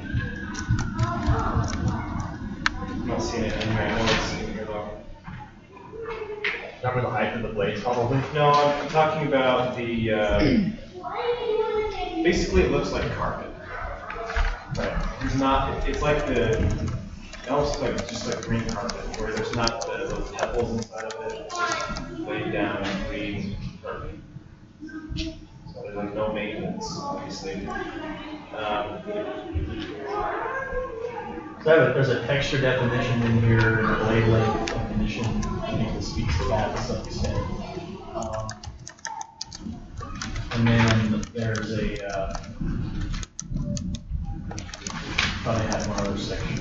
I'm not seeing it anywhere, I know it's in here though. Remember the height of the blades, probably? No, I'm talking about the, basically it looks like carpet. Right. There's not, it's like the, it almost looks like, just like green carpet, where there's not those pebbles inside of it, it's just laid down and clean carpet. So there's like no maintenance, obviously. So there's a texture definition in here, and a blade length definition, I think that speaks to that to some extent. And then there's a, thought I had one other section.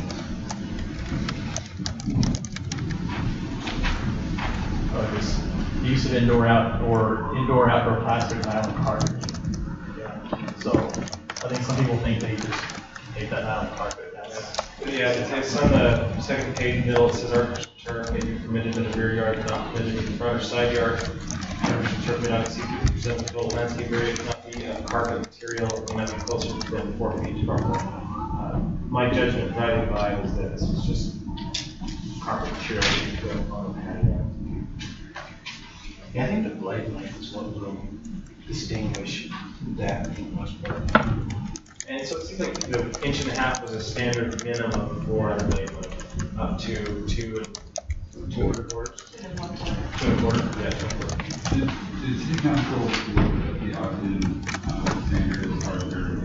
Oh, this use of indoor outdoor plastic nylon cartridge. Yeah. So I think some people think they just take that out on carpet. Yeah, it's on the second page, middle, it says artificial turf may be permitted in the rear yard, not permitted in the front or side yard. Artificial turf may not exceed 50% of the total landscape area, cannot be carpet material, or may not be closer than 4 feet from my judgment driving by was that this was just carpet material you put on the patio. Yeah, I think the blade length is what will distinguish that for the most part. And so it seems like the 1.5 inches was a standard minimum for the blade length, up to 2 1/4. 2 1/4, yeah, 2 1/4. Did city council look at the Ogden standards or their?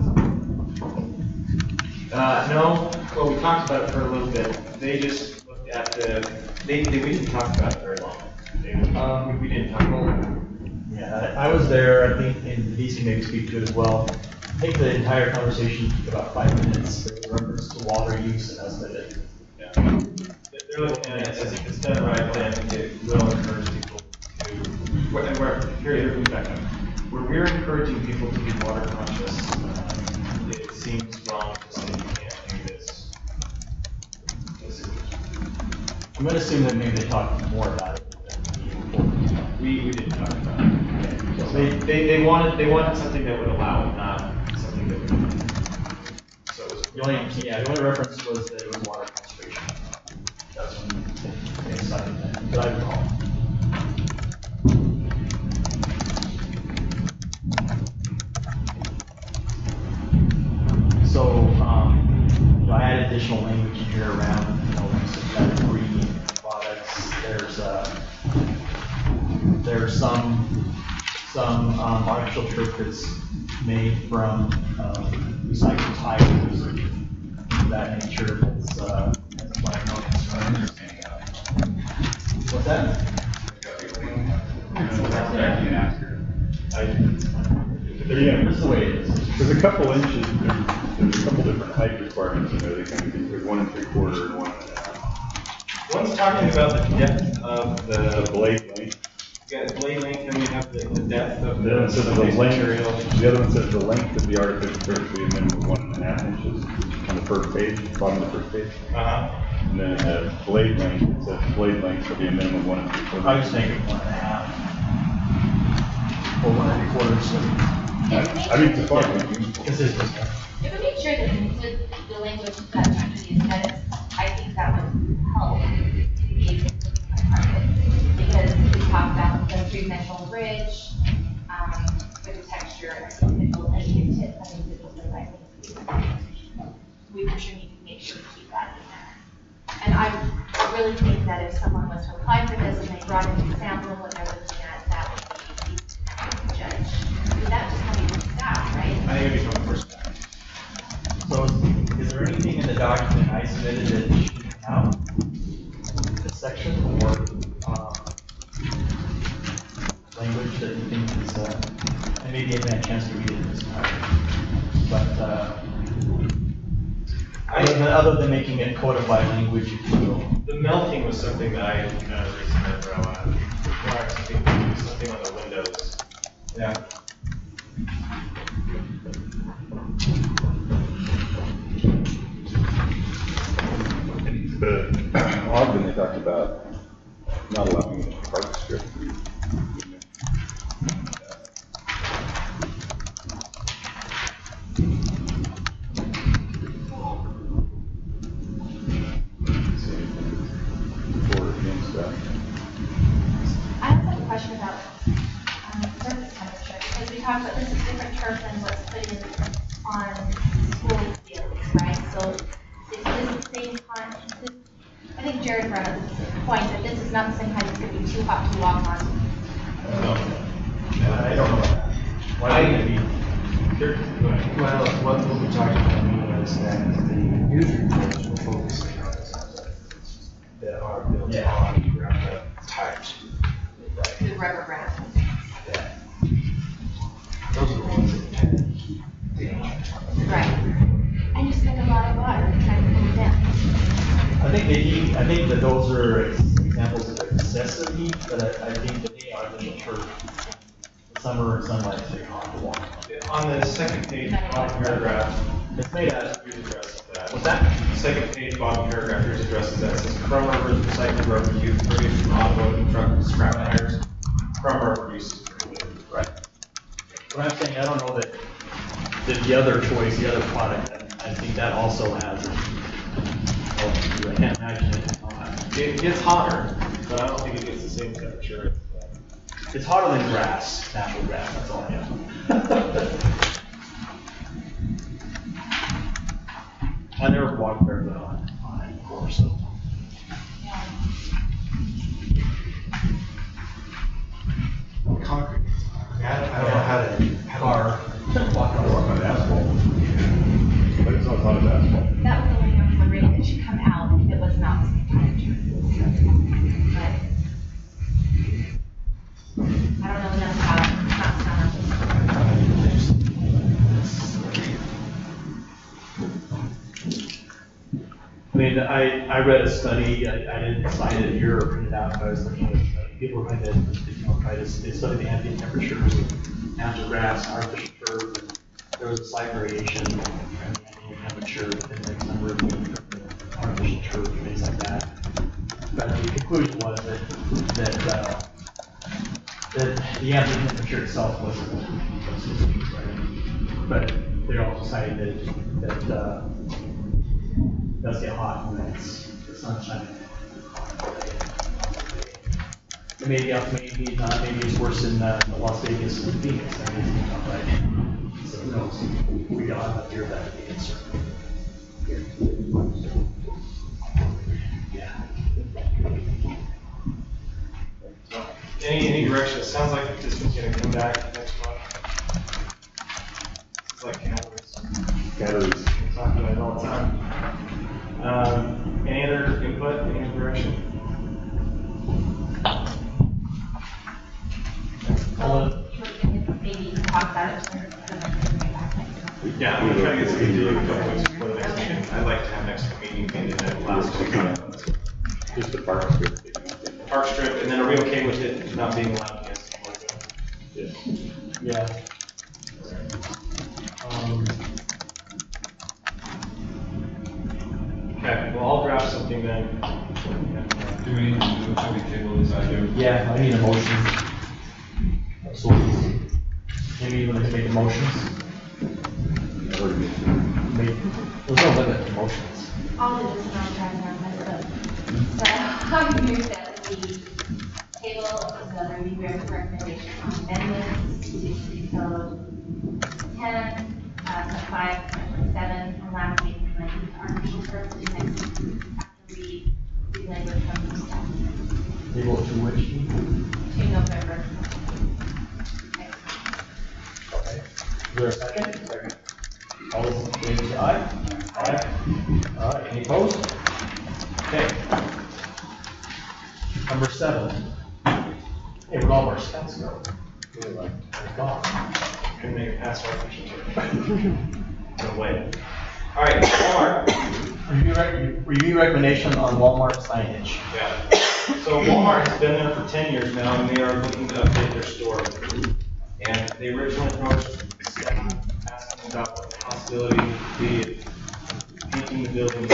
No, well, we talked about it for a little bit. They just looked at we didn't talk about it very long. We didn't talk about it. Yeah, I was there, I think, and DC maybe speak to it as well. I think the entire conversation took about 5 minutes. There was reference to water use, and that's about it. Yeah. They're looking at it as if it's done right, then it will encourage people to, and let me back up. Where we're encouraging people to be water conscious, it seems wrong to say you can't do this. I'm going to assume that maybe they talked more about it than We didn't talk about it. So they wanted something that would allow it, not something that would. So it was the only reference was that it was water conservation. That's when they decided that, but I recall. So, I had additional language in here around, green products. There's some artificial turf that's made from recycled tires and that nature. That's like no concern. What's that? This is the way it is. There's a couple inches, there's a couple different height requirements in there. There's 1 3/4 and 1 1/2. One's talking about the depth of The blade length. Yeah, blade length, and we have the depth of The other one says the material. length. The other one says the length of the artificial turf should be a minimum of 1.5 inches on the first page, bottom of the first page. And then the blade length, it says blade length should be a minimum of 1 3/4. I was thinking 1.5 or 1 3/4. I mean, it's far. Consistent. If we make sure that we include the language that actually is aesthetics, I think that would help engage in the market. Because we talked about the three-dimensional bridge, with the texture, and visual and tip, I think visual is the right thing to do. We for sure need to make sure we keep that in there. And I really think that if someone was to apply for this and they brought in an example of what they're looking at, that would be easy to judge. But that just how we do that, right? I think it'd be from first. So is there anything in the document I submitted that you should count this section or language that you think is, and maybe you haven't had a chance to read it this time, but other than making it codified language, if you will. The melting was something that I kind of raised my eyebrow at. Required something on the windows. Yeah. The Ogden, they talked about not allowing the park strip. I also have a question about surface temperature, because we talked about this is different turf than what's put in on school fields, right? So is this the same kind, I think Jared brought up this point that this is not the same kind that's going to be too hot to walk on. I don't know about that. Why would it be? Well, what we talked about was that the news reports were focusing on subdivisions that are built on ground up tires. The rubber ground. Yeah. Those are the ones that tend to be Right. And you spend a lot of water trying to cool it down. I think that those are examples of excessive heat, but I think that the artificial turf summer and sunlight stay hot to walk. On the second page, bottom paragraph, It's made out here's addresses that. what's that? Second page, bottom paragraph, here's addresses that. It says Crum River's recycled rubber used produced from automotive truck scrap tires. Crum River uses prohibited. Right. What I'm saying, I don't know that the other choice, the other product, I think that also has, I can't imagine it. It gets hotter, but I don't think it gets the same temperature. It's hotter than grass, natural grass, that's all I know. I never walked barefoot on it before, so. Concrete. I don't know how to. Car. Walk On asphalt. But it's not hot as asphalt. That was the only one from the rig that should come out, it was not the same temperature. But I don't know enough about it, it's not I mean, I read a study, I didn't cite it here or print it out, but I was looking at, people were trying to, they studied the ambient temperatures of natural grass, artificial turf, and there was a slight variation in the ambient temperature in the number of the artificial turf and things like that. But the conclusion was that the ambient temperature itself wasn't right. But they also cited that it does get hot when it's the sun shining. It may be up, maybe not, maybe it's worse in Las Vegas and Phoenix. I mean, it's not right. So who knows? We don't have to hear that the answer. Yeah. Any direction, it sounds like this one's gonna come back next month. It's like calories. Calories. Talking about it all the time. Any other input, any other direction? maybe talk about it sooner, so that we can bring it back next month. Yeah, I'm gonna try to get something to do in a couple weeks before the next meeting. I'd like to have next meeting maybe the last week. Just the park strip. Park strip, and then are we okay with it not being allowed against the logo? Yeah. Okay, well, I'll draft something then. Do we need to move, should we table this item? Yeah, I need a motion. Absolutely. Maybe you want to make the motions? There's no limit to motions. I'll do this and I'll try to remember it. So I move that the table of the review recommendation on amendments to city code 10, 5.7, allowing the implementation of artificial turf to next after we see language from the staff Table to which? to November. Okay. Is there a second? Second. All those in favor say aye. Aye. All right, any opposed? Okay. Number 7. Hey, where'd all our scouts go? They're gone. Can make it past artificial turf. No way. All right, Walmart. Review recommendation on Walmart signage. Yeah. So Walmart has been there for 10 years now, and they are looking to update their store. And they originally approached Scott, asking about what the possibility would be of painting the building,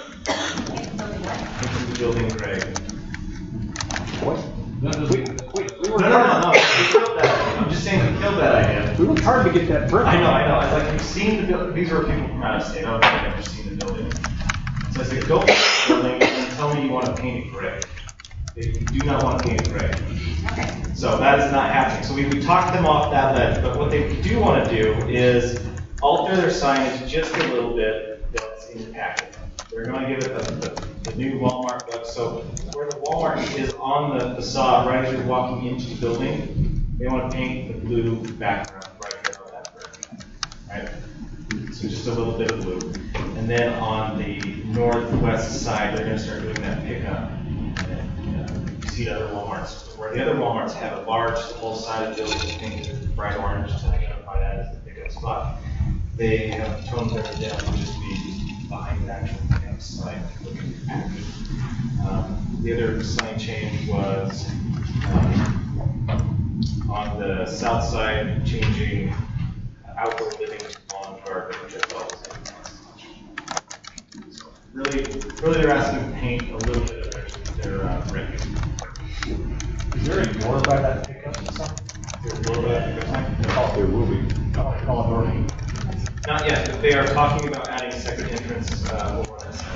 gray. What? No. They killed that idea. I'm just saying they killed that idea. We worked hard to get that print. I know. I was like, you've seen the building. These were people from out of state. I've never seen the building. So I said, go to the building and tell me you want to paint it gray. They do not want to paint it gray. Okay. So that is not happening. So we talked them off that ledge, but what they do want to do is alter their signage just a little bit that's in the packet. They're going to give it the new Walmart look. So where the Walmart is on the facade, right as you're walking into the building, they want to paint the blue background right there on that brick. Right? So just a little bit of blue. And then on the northwest side, they're going to start doing that pickup. You see the other Walmarts, where the other Walmarts have a large whole side of the building painted bright orange to identify that as the pickup spot. They have toned that down to just be behind the actual pickup site. The other sign change was On the south side, changing outdoor living to lawn garden, which I thought was so really they're asking to paint a little bit of their brick. Is there a door by that pickup or something? There's a little bit of There will be. Oh, they call it door. Not yet, but they are talking about adding a second entrance over on that side.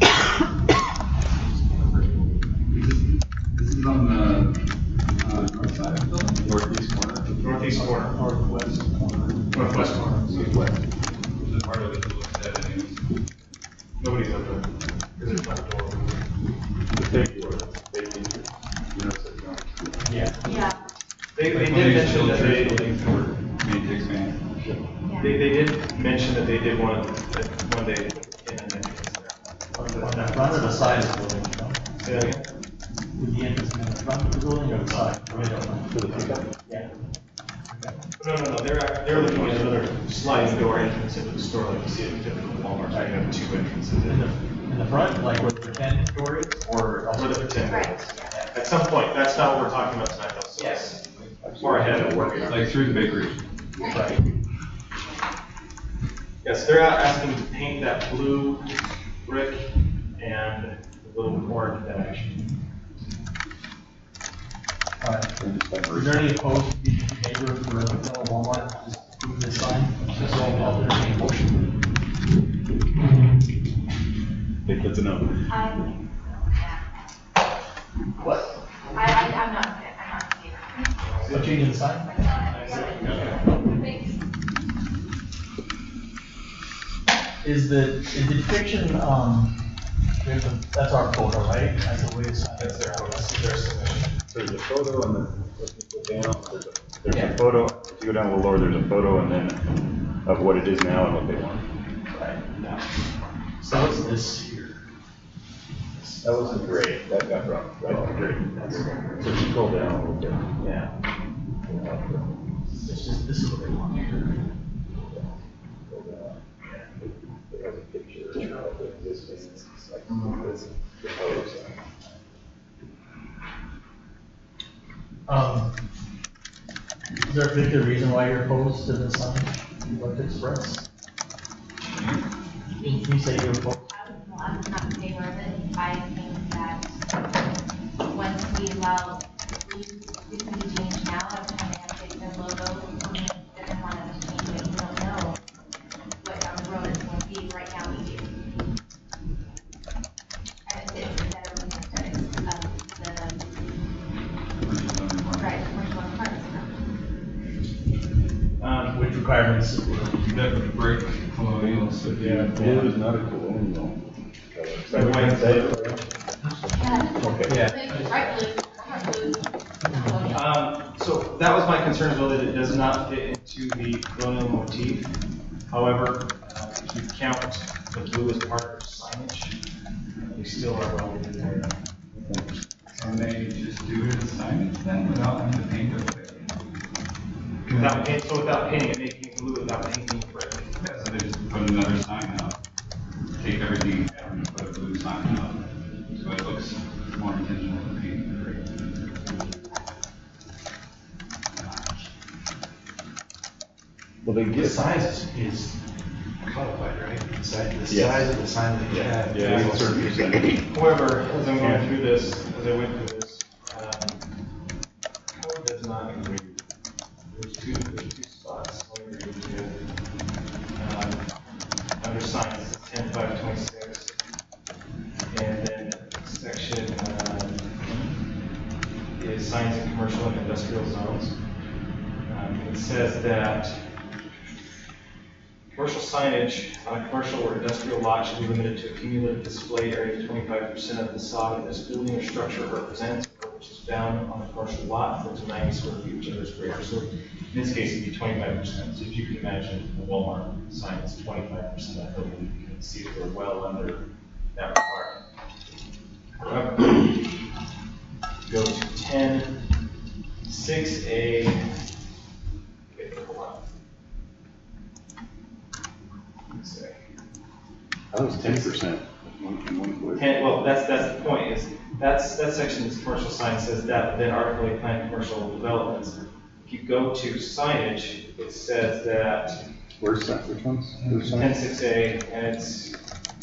This is on the north side of the building? Northeast corner. Northeast corner. Northwest corner. Northwest corner. Northwest. The part of it that looks dead anyways. Nobody's up there. There's a front door. The big door, big entrance. You know, so you don't- Yeah. Yeah, They did mention that they did mention that they did want that one day put in an entrance there. On the front or the side of the building? Say that again? Would the entrance be in the front of the building or the side? Right up front. For the pickup? Yeah. No. They're looking at another sliding door entrance into the store like you see at typical Walmart. I have two entrances In the front, like where the pretend door is, or Where the pretend right, is. yeah. At some point, that's not what we're talking about tonight, though. So Yes. far ahead of work. Like through the bakery. Right. Yes, they're asking to paint that blue brick and a little more to that action. Is there any opposed neighbor for Walmart to approve this sign? Just so I'll entertain a motion. Hey, that's enough. What? I'm not in favor. What changing the sign? Thanks. Is the depiction, that's our photo, right? That's the way it's. That's their submission. There's a photo and then, if you go down, there's a photo, if you go down a little lower, there's a photo and then of what it is now and what they want. Right, now. So what's this here? That wasn't great, that got rough, right? Great. So if you scroll down a little bit. Yeah. This is what they want here. There has a picture of the existing, like, this, the photo sign. Is there a particular reason why you're opposed to this sign you'd like to express? Can you say you're opposed? I'm not in favor of it. I think that once we allow these to be changed now, every time they have to take their logo, they're gonna want to change it. We don't know what down the road it's going to be. Right now, we do. And it's better when it's right, commercial apartments. Which requirements? The brick colonial, so Yeah, blue is not a colonial color. Is that what White. you say? Yeah. Okay. Yeah. Right, blue, not blue. So that was my concern as well, that it does not fit into the colonial motif. However, if you count the blue as part of their signage, we still are well within there. can they just do it as signage then without having to paint it? Without painting it, making it blue without painting it red. Yeah, so they just put another sign up, take everything down and put a blue sign up, so it looks more intentional than painting it red. Well, they The get. size is codified, right? The size Yes. of the sign that you have. Yeah, it's a certain percentage. However, as I'm going through this, as I went through this, code does not agree. There's two spots. Let me read it to you. Under signs, it's 10.5.26. And then section is signs in commercial and industrial zones. It says that commercial signage on a commercial or industrial lot should be limited to a cumulative display area of 25% of the facade this building or structure represents, or which is found on a commercial lot for up to 90 square feet, whichever is greater. So in this case, it'd be 25%. So if you can imagine a Walmart sign that's 25% of that building, you can see that we're well under that requirement. However, go to 10.6A. That was 10%. Well, that's the point, is that section of this commercial sign says that within artificially planned commercial developments. If you go to signage, it says that Where's that, which one's? 10.6a, and it's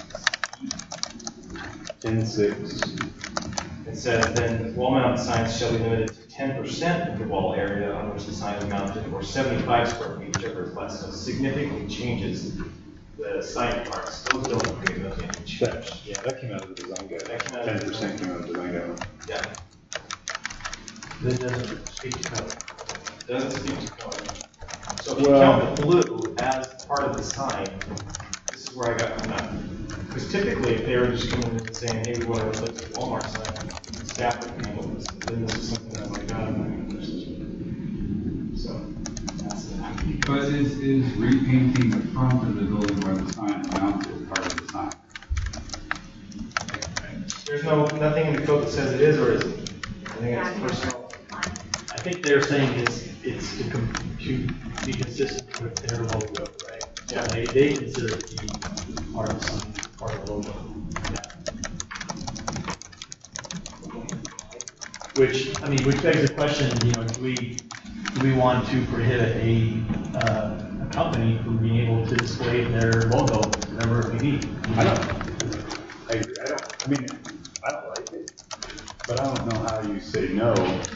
10.6. It says then wall-mounted signs shall be limited to 10% of the wall area on which the sign is mounted, or 75 square feet, whichever is less. So it significantly changes the sign parts. Those don't create nothing change. Yeah, that came out of the design guide. That came out of the 10% came out of the design guide. Yeah, That doesn't speak to code. doesn't speak to code. So if you count the blue as part of the sign, this is where I got hung up. Because typically, if they were just coming in and saying, hey, we want to replace the Walmart sign, staff would handle this. But then this is something that, like, God, I'm not going to So, that's it. But is repainting the front of the building where the sign is mounted part of the sign? There's nothing in the code that says it is or isn't. I think it's personal. I think they're saying it's to be consistent with their logo, right? Yeah. They consider it to be part of something, part of the logo. Which begs the question, do we want to prohibit a company from being able to display their logo whenever we need? I agree. I don't like it, but I don't know how you say no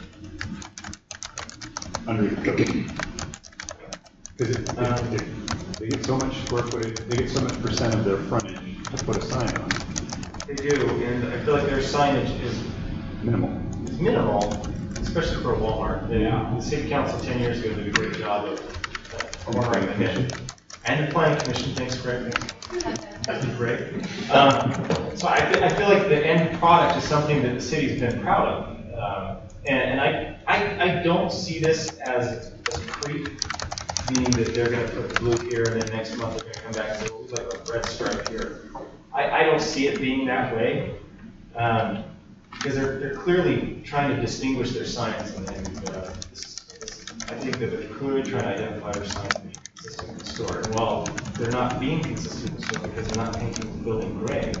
under the code. Because they get so much square footage, they get so much percent of their frontage to put a sign on. They do, and I feel like their signage is Minimal. minimal, especially for a Walmart. Yeah. The city council 10 years ago did a great job of honoring the mission. And the planning commission, thanks, Greg. That's great. So I feel like the end product is something that the city's been proud of. And I don't see this as creep, meaning that they're going to put the blue here and then next month they're going to come back and say, well, we'd like a red stripe here. I don't see it being that way. Because they're clearly trying to distinguish their signs, and I think that they're clearly trying to identify their signs and be consistent with the store. And while they're not being consistent with the store because they're not painting the building gray,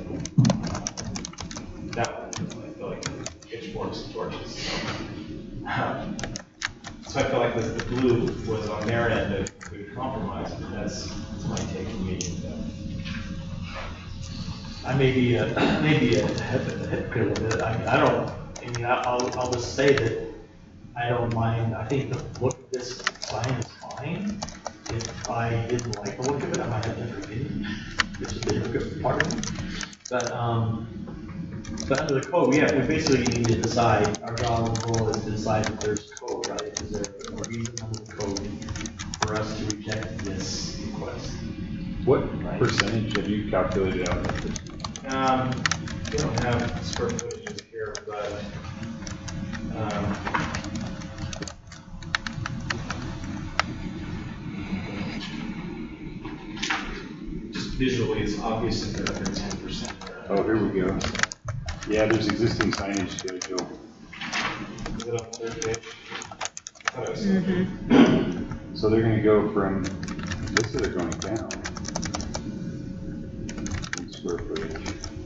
that one, I feel like pitchforks and torches. So I feel like the blue was on their end a good compromise, but that's my take from reading that. I may be a hypocrite with it. I'll just say that I don't mind. I think the look of this sign is fine. If I didn't like the look of it, I might have different opinion, which is the hypocrite part of it. But under the code, we basically need to decide. Our job and role is to decide if there's code, right? Is there a reason under the code for us to reject this request? What percentage have you calculated out? We don't have square footages here, but just visually, it's obvious that they're under 10%. Oh, here we go. Yeah, there's existing signage schedule. Is it on the third page? I thought it was So they're going to go from, they said they're going down in square footage.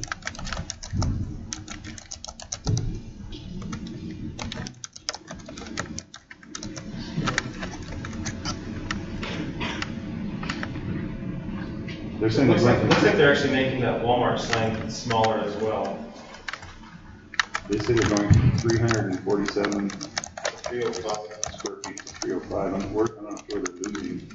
They're saying looks like they're actually making that Walmart sign smaller as well. They say they're going from 347 305. square feet to 305. I'm not sure they're losing.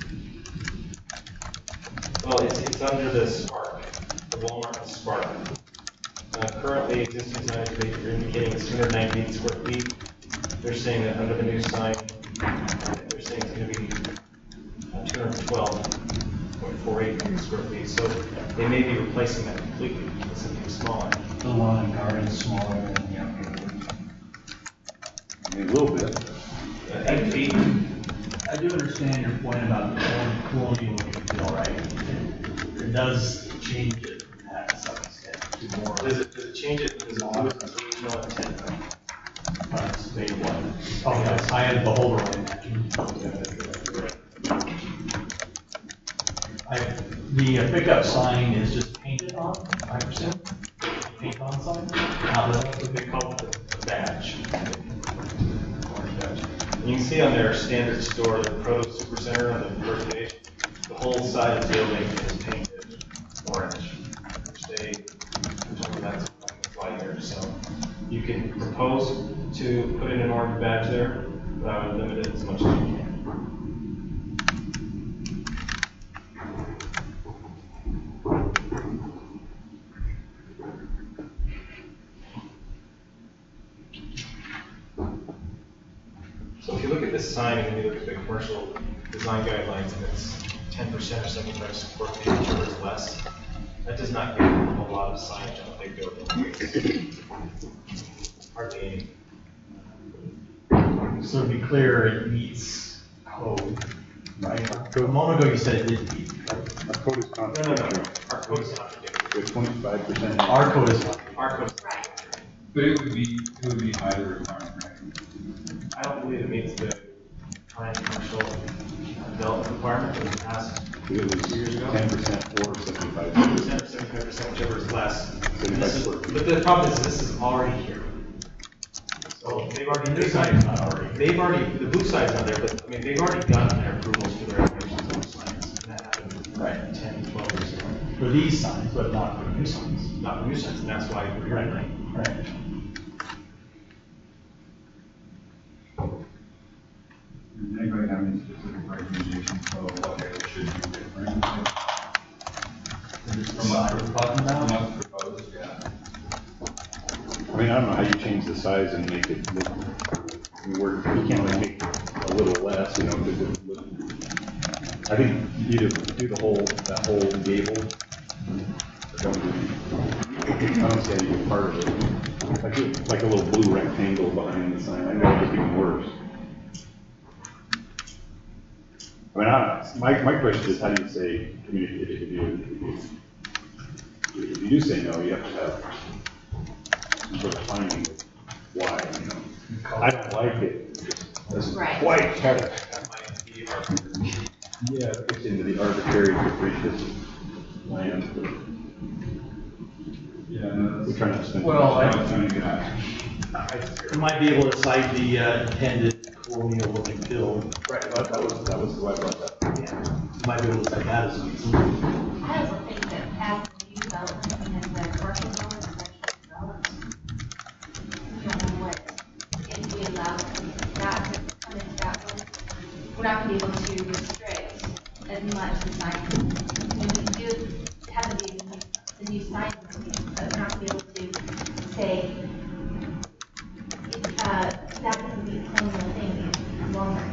Well, it's under the Spark, the Walmart Spark. Currently, existing signage they're indicating is 298 square feet. They're saying that under the new sign, they're saying it's going to be 212.48 square feet. So they may be replacing that completely with something smaller. The lawn and garden is smaller than the outdoor. I mean, a little bit. 8 feet. I do understand your point about the colonial look and feel, right? It does change it to some extent to more. Does it change it because it was its original intent? Maybe what? Oh, yes, I am the holder, I imagine. The pickup sign is just painted on, 5%? Paint on sign? outlet. What they call the badge. Orange badge. And you can see on their standard store, the Proto Supercenter on the first page, the whole side of the building is painted orange, which they told me that's why here. So you can propose to put in an orange badge there, but I would limit it as much as you can. So if you look at this sign and then you look at the commercial design guidelines, and it's 10% or 75 square feet, whichever is less, that does not give them a lot of signage on a big building. Hardly any. So to be clear, it meets code, right? A moment ago you said it didn't meet. Our code is No. contradictory. Our code is contradictory. With 25%. Our code is not. Our code is Right. But it would be either requirement, right? I don't believe it meets the planned commercial development requirement that was passed It was 2 years ago. 10% or 75%. 10% or 75%, whichever is less. 75 square feet. But the problem is, this is already here. So they've already, This side is not already. they've already, the blue side's not there, but I mean, they've already gotten their approvals for their renovations on signs. And that happened Right. 10, 12 years ago. For these signs, but not for new signs. Not the new signs, and that's why we're here tonight. Right. Does anybody have any specific recommendations for what it should be different? From what we're talking From about? what's proposed, yeah. I mean, I don't know how you change the size and make it look, I mean, you can't really make it a little less, you know, because it look. I think you either do that whole gable. I don't see how you do part of it. Like a little blue rectangle behind the sign. I know it's even worse. I mean, my question is, how do you say, I mean, if you do say no, you have to have some sort of finding of why, you know. I don't like it. It doesn't Right. quite have it. That might be our. Yeah, it gets into the arbitrary capricious land. Yeah, no, We're trying to spend. Well, that's what I was trying to get at. You might be able to cite the intended colonial looking build. Right, that was why I brought that. You might be able to cite that as a reason. I also think that as a new development, and as a commercial development, residential development, you don't know what, if we allow that to come into that one, we're not gonna be able to restrict as much the sign. When we do have the new sign, but we're not gonna be able to say, that doesn't be a colonial thing, longer.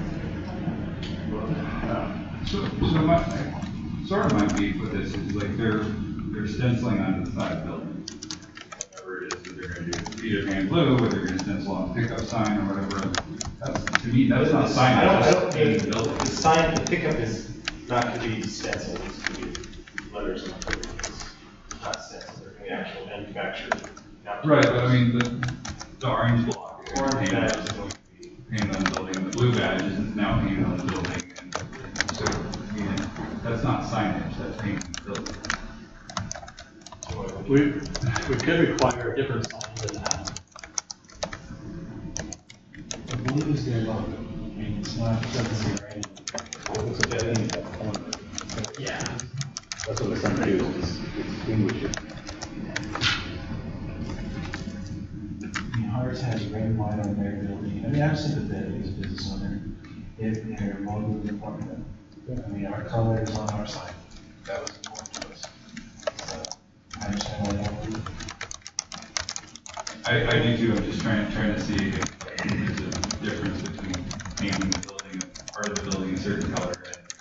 So my sort of my beef with this is like they're stenciling on the side of the building. Whatever it is that they're gonna do, either paint blue, or they're gonna stencil on a pickup sign or whatever. That's, to me, that's not sign. I don't That's think the building. the sign, the pickup is not to be stenciled, it's to be letters and it's not stenciled, they're gonna be actual manufactured. Right, but I mean, the orange block. is Orange painted- badge is going to be. Painted on the building, the blue badge is now painted on the building, and so, I mean, that's not signage, that's painting the building. We could require a different sign than that. I believe it's their logo. I mean, it's not, it doesn't say right. It's a dead end at that corner. Yeah. That's what they're trying to do, is distinguish it. I mean, Harts has red and white on their building. I mean, I'm sympathetic as a business owner. If their logo is important, I mean, our color is on our side. That was important to us. So, I understand why they don't do it. I do too, I'm just trying to see if there's a difference between painting the building, part of the building a certain color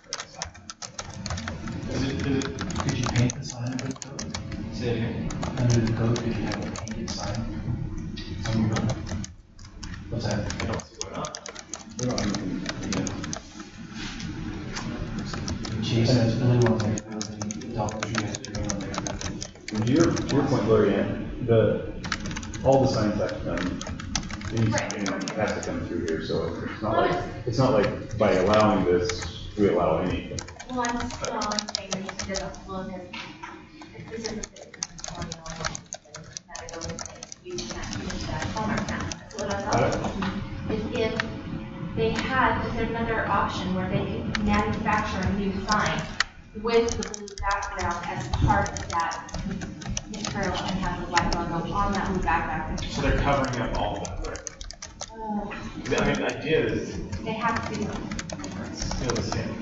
and. Could you paint the sign under the code? Say it again. Under the code, could you have a painted sign? On your building? What's that? I don't see why not. Chase has blue on their building, Dollar Tree has green on their building. To your point, Gloria, all the signs have to come, it has to come through here, so it's not like by allowing this, we allow anything. Well, I'm saying we need to look at, if this is a colonial, that it doesn't say, you another option where they could manufacture a new sign with the blue background as part of that material and have the white logo on that blue background. So they're covering up all of that, right? I mean, the idea is They have to. still the same.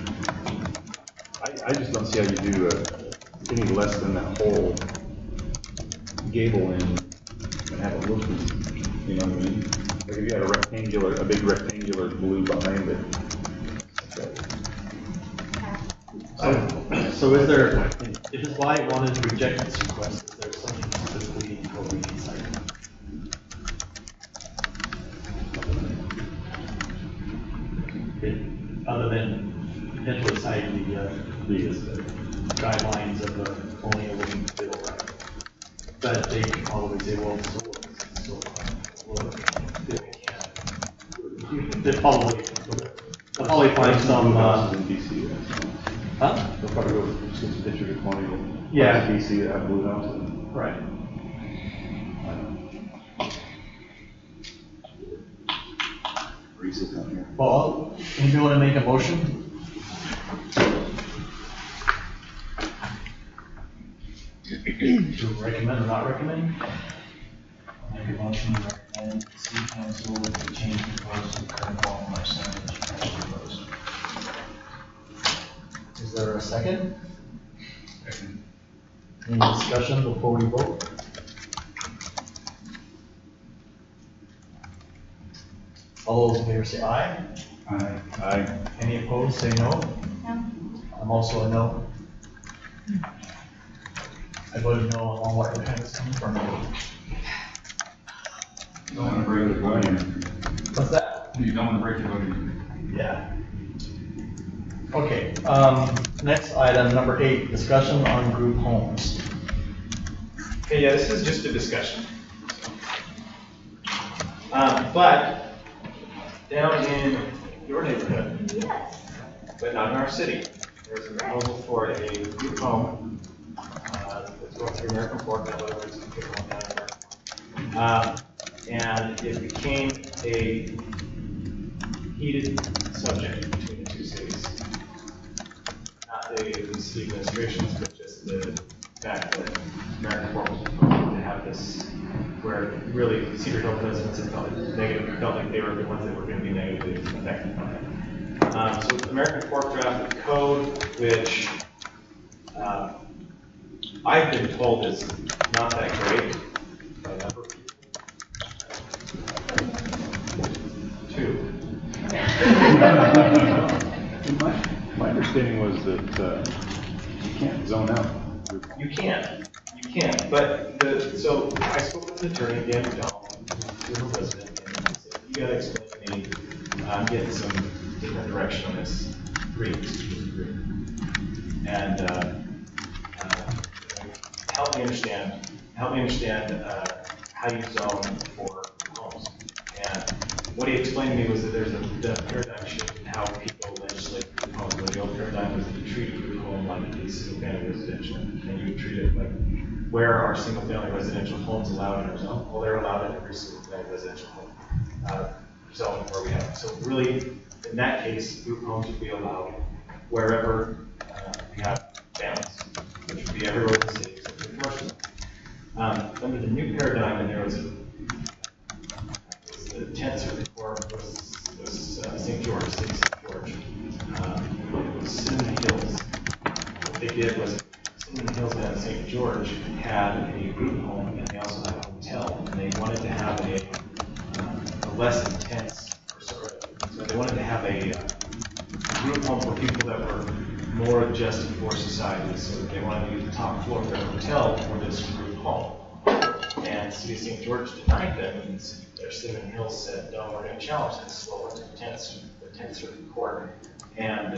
I just don't see how you do any less than that whole gable end and have it look, you know what I mean? Like if you had a big rectangular blue behind it. So is there, if this body wanted to reject this request, is there something specifically what we need cited? Other than potentially citing the guidelines of the only a living bill, right? But they can probably say, well, they'll probably find some, In DC, huh? they'll probably go from 6 picture to 20. Yeah. DC that have blue houses. Right. Reese's not here. Well, anybody want to make a motion? To recommend or not recommend? Make a motion to recommend the city council to change the course of current Walmart signage as proposed. Is there a second? Any discussion before we vote? All those in favor say aye. Aye. Any opposed, say no. No. I'm also a no. I voted no on what kind of coming from. You don't want to break the voting. What's that? You don't want to break the voting. Yeah. Okay, next item, number 8, discussion on group homes. Okay, yeah, this is just a discussion. But down in your neighborhood, Yes. but not in our city, there's a proposal for a group home that's going through American Fork, that way it's going down there. And it became a heated subject between the two cities. Not the city administrations, but just the fact that American Fork was proposing to have this, where really Cedar Hill residents had felt like they were the ones that were going to be negatively affected by it. So American Fork drafted code, which I've been told is not that great by a number of people. Two. My understanding was that you can't zone out. You can, but so I spoke with the attorney, Dan McDonald, who's a resident, and he said, you gotta explain to me, I'm getting some different direction on this green. And help me understand how you zone for homes. And what he explained to me was that there's a paradigm shift in how people legislate homes. The old paradigm was that you treat a home like a single-family residential, and you treat it like, where are single-family residential homes allowed in our zone? Well, they're allowed in every single-family residential home zone where we have. So really, in that case, group homes would be allowed wherever we have families, which would be everywhere in the city except for commercial. Under the new paradigm, and there was the 10th Circuit Court was St. George, City St. George. It was Cinnamon Hills. What they did was Cinnamon Hills and St. George had a group home, and they also had a hotel, and they wanted to have a less intense, so they wanted to have a group home for people that were more adjusted for society. So they wanted to use the top floor of their hotel for this group home. And City of St. George denied them, and their Cinnamon Hills said, no, we're going to challenge this. Well, went to the 10th Circuit Court, and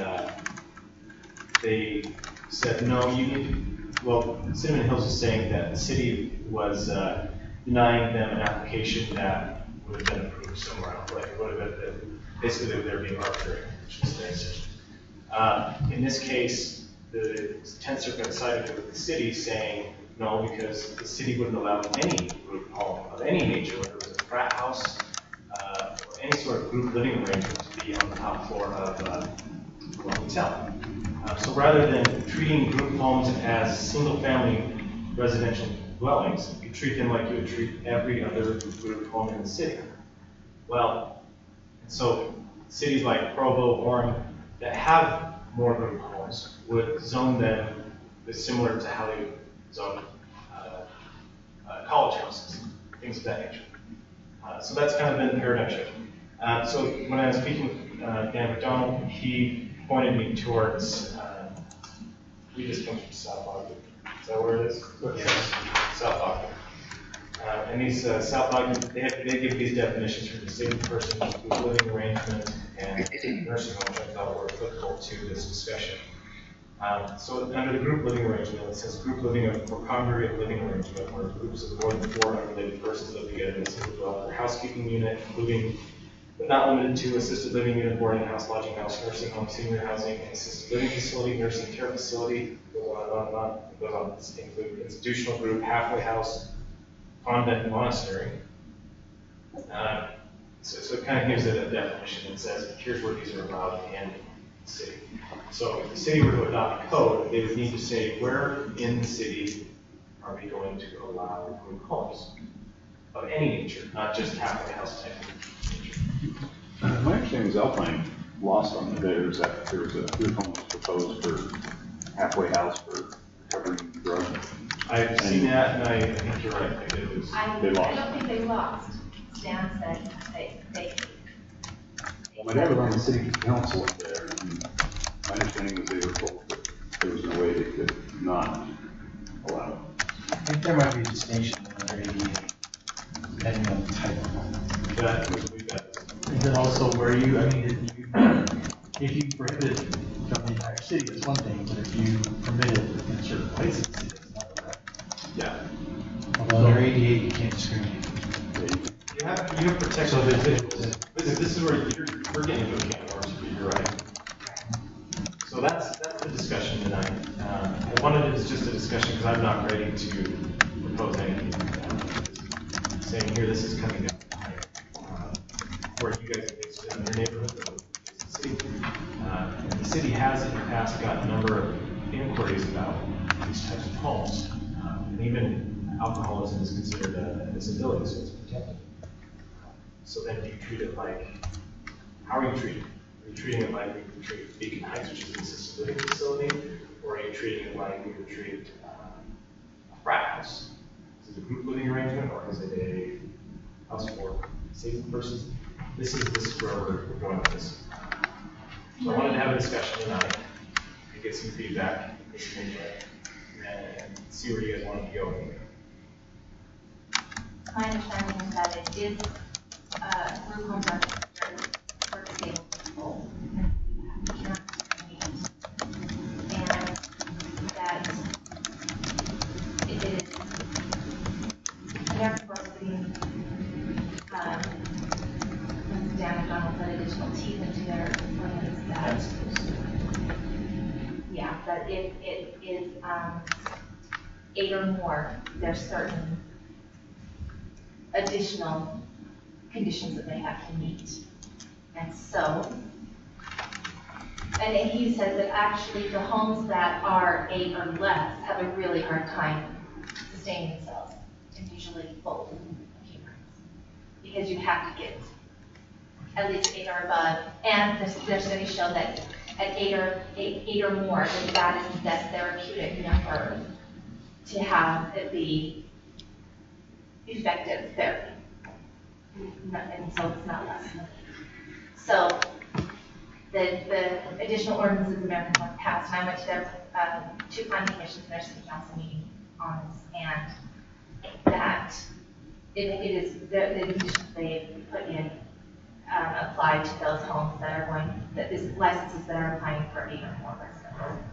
they said, no, you need, well, Cinnamon Hills was saying that the city was denying them an application that would have been approved somewhere else. Like, it would have been, basically, they were being arbitrary, which is their decision. In this case, the 10th Circuit sided with the city, saying no, because the city wouldn't allow any group home of any nature, whether it was a frat house or any sort of group living arrangement to be on the top floor of a hotel. So rather than treating group homes as single-family residential dwellings, you treat them like you would treat every other group home in the city. Well, so cities like Provo, Orem, that have more group homes would zone them similar to how they zone college houses, things of that nature. So that's kind of been the paradigm shift. So when I was speaking with Dan McDonald, he pointed me towards, we just come from South Ogden. Is that where it is? Yes. South Ogden. And these South Ogden, they give these definitions for disabled person, group living arrangement, and nursing home, which I thought were applicable to this discussion. So under the group living arrangement, it says group living or congregate living arrangement, where groups of more than 4 unrelated persons live together in a single dwelling or housekeeping unit, including but not limited to assisted living unit, boarding house, lodging house, nursing home, senior housing, assisted living facility, nursing care facility, goes on and on and on. It goes on to include institutional group, halfway house, convent, monastery. So it kind of gives it a definition. It says, here's where these are allowed in the city. So if the city were to adopt a code, they would need to say, where in the city are we going to allow group homes of any nature, not just halfway house type of nature. My understanding is Alpine lost on the bidders that there was a group home proposed for halfway house for recovering drugs. I've seen that, and I think you're right. They lost. I don't think they lost. Stan said they. Well, my dad was on the city council up there, and my understanding was they were told that there was no way they could not allow it. I think there might be a distinction under ADA, depending on the type of home. We've got Is it also where you, I mean, if you prohibit it from the entire city, that's one thing, but if you permit it in certain places, it's another, right? yeah. Although under ADA, you can't discriminate. You have protection. So this is where we're getting into a can of worms, but you're right. So that's the discussion tonight. I wanted it as just a discussion because I'm not ready to propose anything. Saying here, this is coming down the pipe. Where you guys based in your neighborhood, the city. The city has in the past got a number of inquiries about these types of homes. And even alcoholism is considered a disability, so it's protected. So then do you treat it like, how are you treating it? Are you treating it like we would treat Beacon Heights, which is an assisted living facility, or are you treating it like we would treat a frat house? Is it a group living arrangement, or is it a house for disabled persons? This is where we're going with this. So I wanted to have a discussion tonight and get some feedback, get some input, and see where you guys want to go with it. My understanding is that it is, group homes are considered for disabled people. And that it is, American Brooklyn, Dan McDonald put additional teeth into their plans that, yeah, that if it is, 8 or more, there's certain additional conditions that they have to meet. And so, and he says that actually the homes that are 8 or less have a really hard time sustaining themselves, and usually fold because you have to get at least 8 or above. And their studies show that at 8 or more, that is the best therapeutic number to have it be effective therapy. And so it's not less. So the additional ordinances the American Heart passed, and I went to their 2 planning commissions in their city council meeting on this, and that it is the conditions they put in apply to those homes that are going, that is licenses that are applying for 8 or more residents.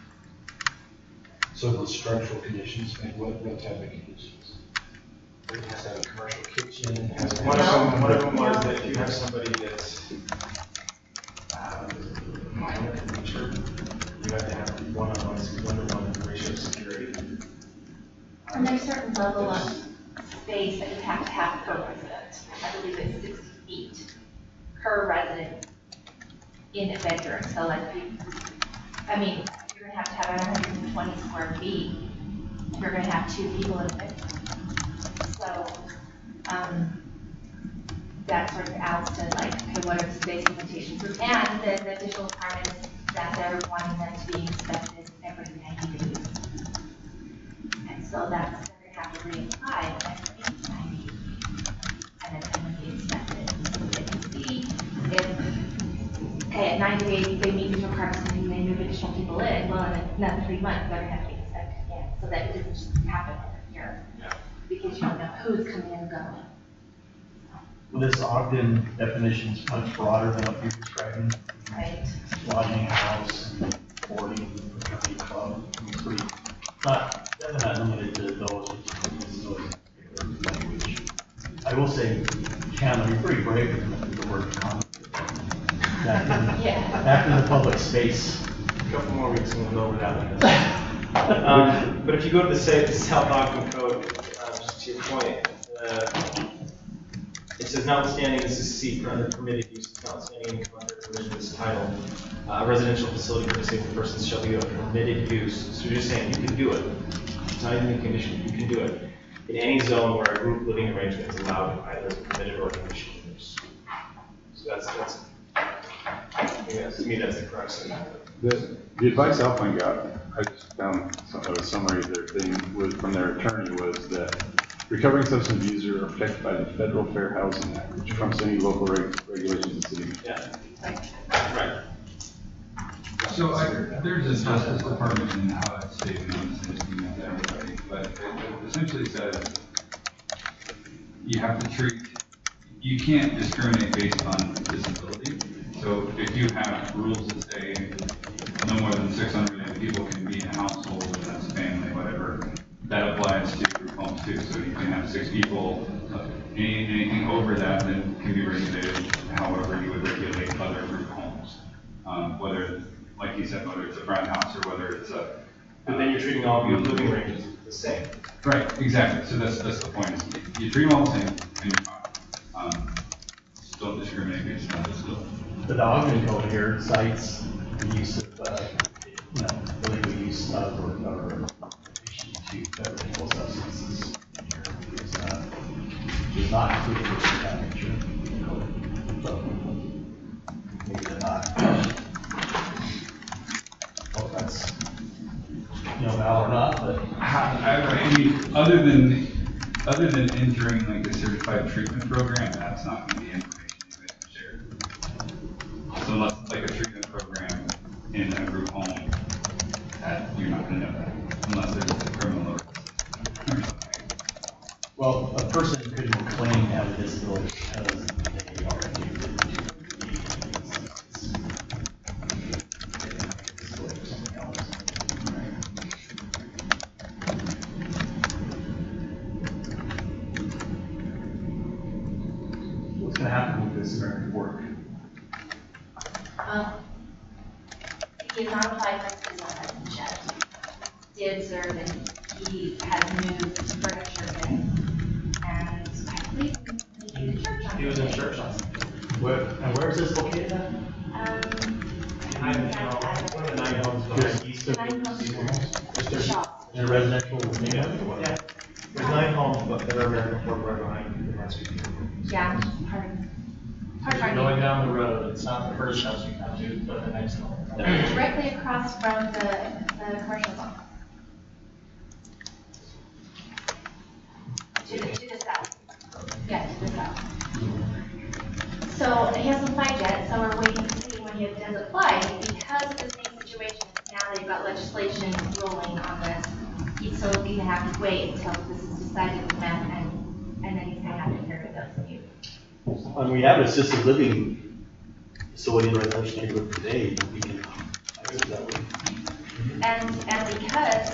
So the structural conditions, and what type of conditions? It has to have a commercial kitchen, it has to One have. of them was that if you have somebody that's violent in nature, you have to have 1-to-1 ratio of security. And there's a certain level of space that you have to have per resident. I believe it's 60 feet. per resident in a bedroom. So like, I mean, you're gonna have 120 square feet. You're gonna have 2 people in a bedroom. So, that sort of adds to like, okay, what are the space limitations? And the additional requirement is that they're wanting them to be inspected every 90 days. And so that's, they're gonna have to reapply every 90 days. And then they're gonna be inspected. So they can see if, okay, at 90 days, they meet these requirements and they move additional people in. Well, in another 3 months, they're gonna have to be inspected again. So that it doesn't just happen every year. Because you don't know who's coming and going. Well, this Ogden definition is much broader than what you're describing. Right. Lodging house, boarding, fraternity club, pretty, definitely not limited to those with language. I will say, Chandler, you're pretty brave with the word common. After the public space. A couple more weeks and we'll go over that. But if you go to the South Ogden Code, just to your point, it says notwithstanding this is C for under permitted uses, notwithstanding any under provision of this title, a residential facility for disabled persons shall be a permitted use. So you're just saying you can do it. It's not even a condition, you can do it in any zone where a group living arrangement is allowed either as a permitted or conditional use. So that's to me that's the crux of that. The advice Alpine got, I just found a summary of their thing was from their attorney was that recovering substance users are affected by the Federal Fair Housing Act, which trumps any local regulations in the city. Yeah. Right. So there's a Justice Department in how that statement on this is being with everybody, but it essentially says you have to treat, you can't discriminate based on disability. So if you have rules that say no more than 600 people can be in a household, and that's family, whatever, that applies to group homes too. So you can have 6 people, anything over that then can be regulated however you would regulate other group homes. Whether, like you said, whether it's a front house or whether it's a... But then you're treating all of your living ranges the same. Right, exactly. So that's the point. Is you treat them all the same and you're fine. Just don't discriminate based on disability. The Ogden Code here cites the use of, illegal use of or addition to federal substances is not included in that picture. So maybe they're not. Well, that's valid or not, but I mean, other than entering like a certified treatment program, that's not going to be information you guys can share. So unless it's like a treatment program in a group home, that you're not going to know that unless there's a criminal or something. well, a person couldn't claim to have a disability because they are addicted to something else. What's going to happen with this American work? He has not applied for his citizenship. Did serve and he has moved furniture in. And I believe he was in church on He was in Sunday. church on. Where is this located at? One of the 9 homes Just east of Shop. in a residential neighborhood? Yeah. There's 9 homes, but they're American Fork right behind the rest. Yeah, pardon. Going down the road, it's not the first house you come to, but the next one. Directly across from the commercial zone. To the south. Yeah, to the south. So he hasn't applied yet, so we're waiting to see when he does apply. Because of the same situation, now they've got legislation rolling on this. He's so going to have to wait until this is decided with them, and then he's going to have to hear those new. And we have an assisted living facility in residential neighborhood today, we can, I guess that way. And because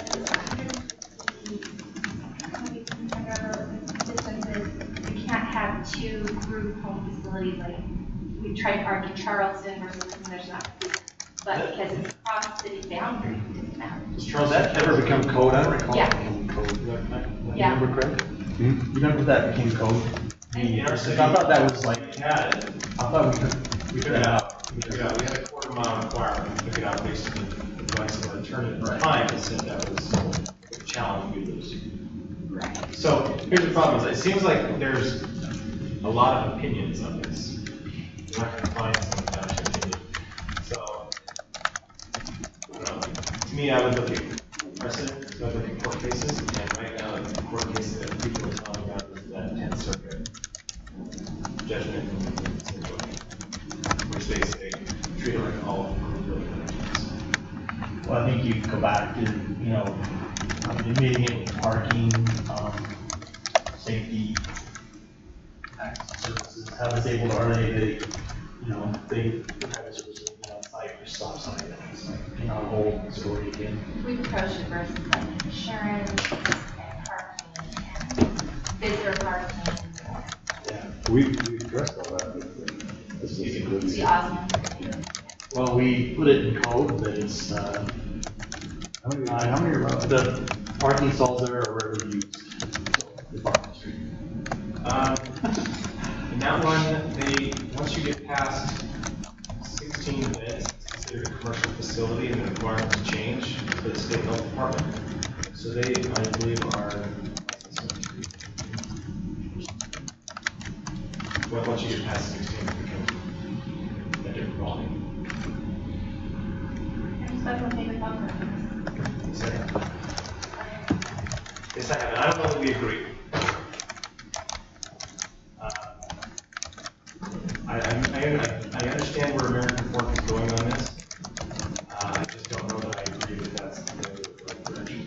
distances, we can't have 2 group home facilities like we tried to argue Charleston versus there's not, but because it's across the city boundary, it doesn't matter. Does Charles, that ever become code? I don't recall Yeah. it becoming code. Yeah. Remember correct? You remember that became code? In our I city, thought that was like, we had it. I thought we We had a quarter mile requirement to pick it out based on the advice of our attorney at the time, that said that was a challenge we lose. So here's the problem, is it seems like there's a lot of opinions on this. You're not gonna find some township opinion. So, I don't know. To me, I would look at precedent, so I look at court cases, and right now, the court cases that people are talking about is that 10th Circuit judgment in Situate, which they say treat it like all really good. well, I think you go back to, you know, admitting it with parking, safety, access services, how disabled are they, you know, they, private services, you know, like your stop sign, it's like, you know, a whole story again. We've approached it versus like insurance and parking and visitor parking. Yeah, we addressed all that, but this is a good. The Osmond. Well, we put it in code that it's, how many the parking stalls there are rarely used. The parking street. In that one, once you get past 16 minutes, it's considered a commercial facility and the requirements change for the state health department. So they, I believe, are, well, once you get past 16, it becomes a different volume. Special favorite buffer. Yes, I have. I don't know that we agree. I understand where American Fork is going on this. I just don't know that I agree that that's the right direction.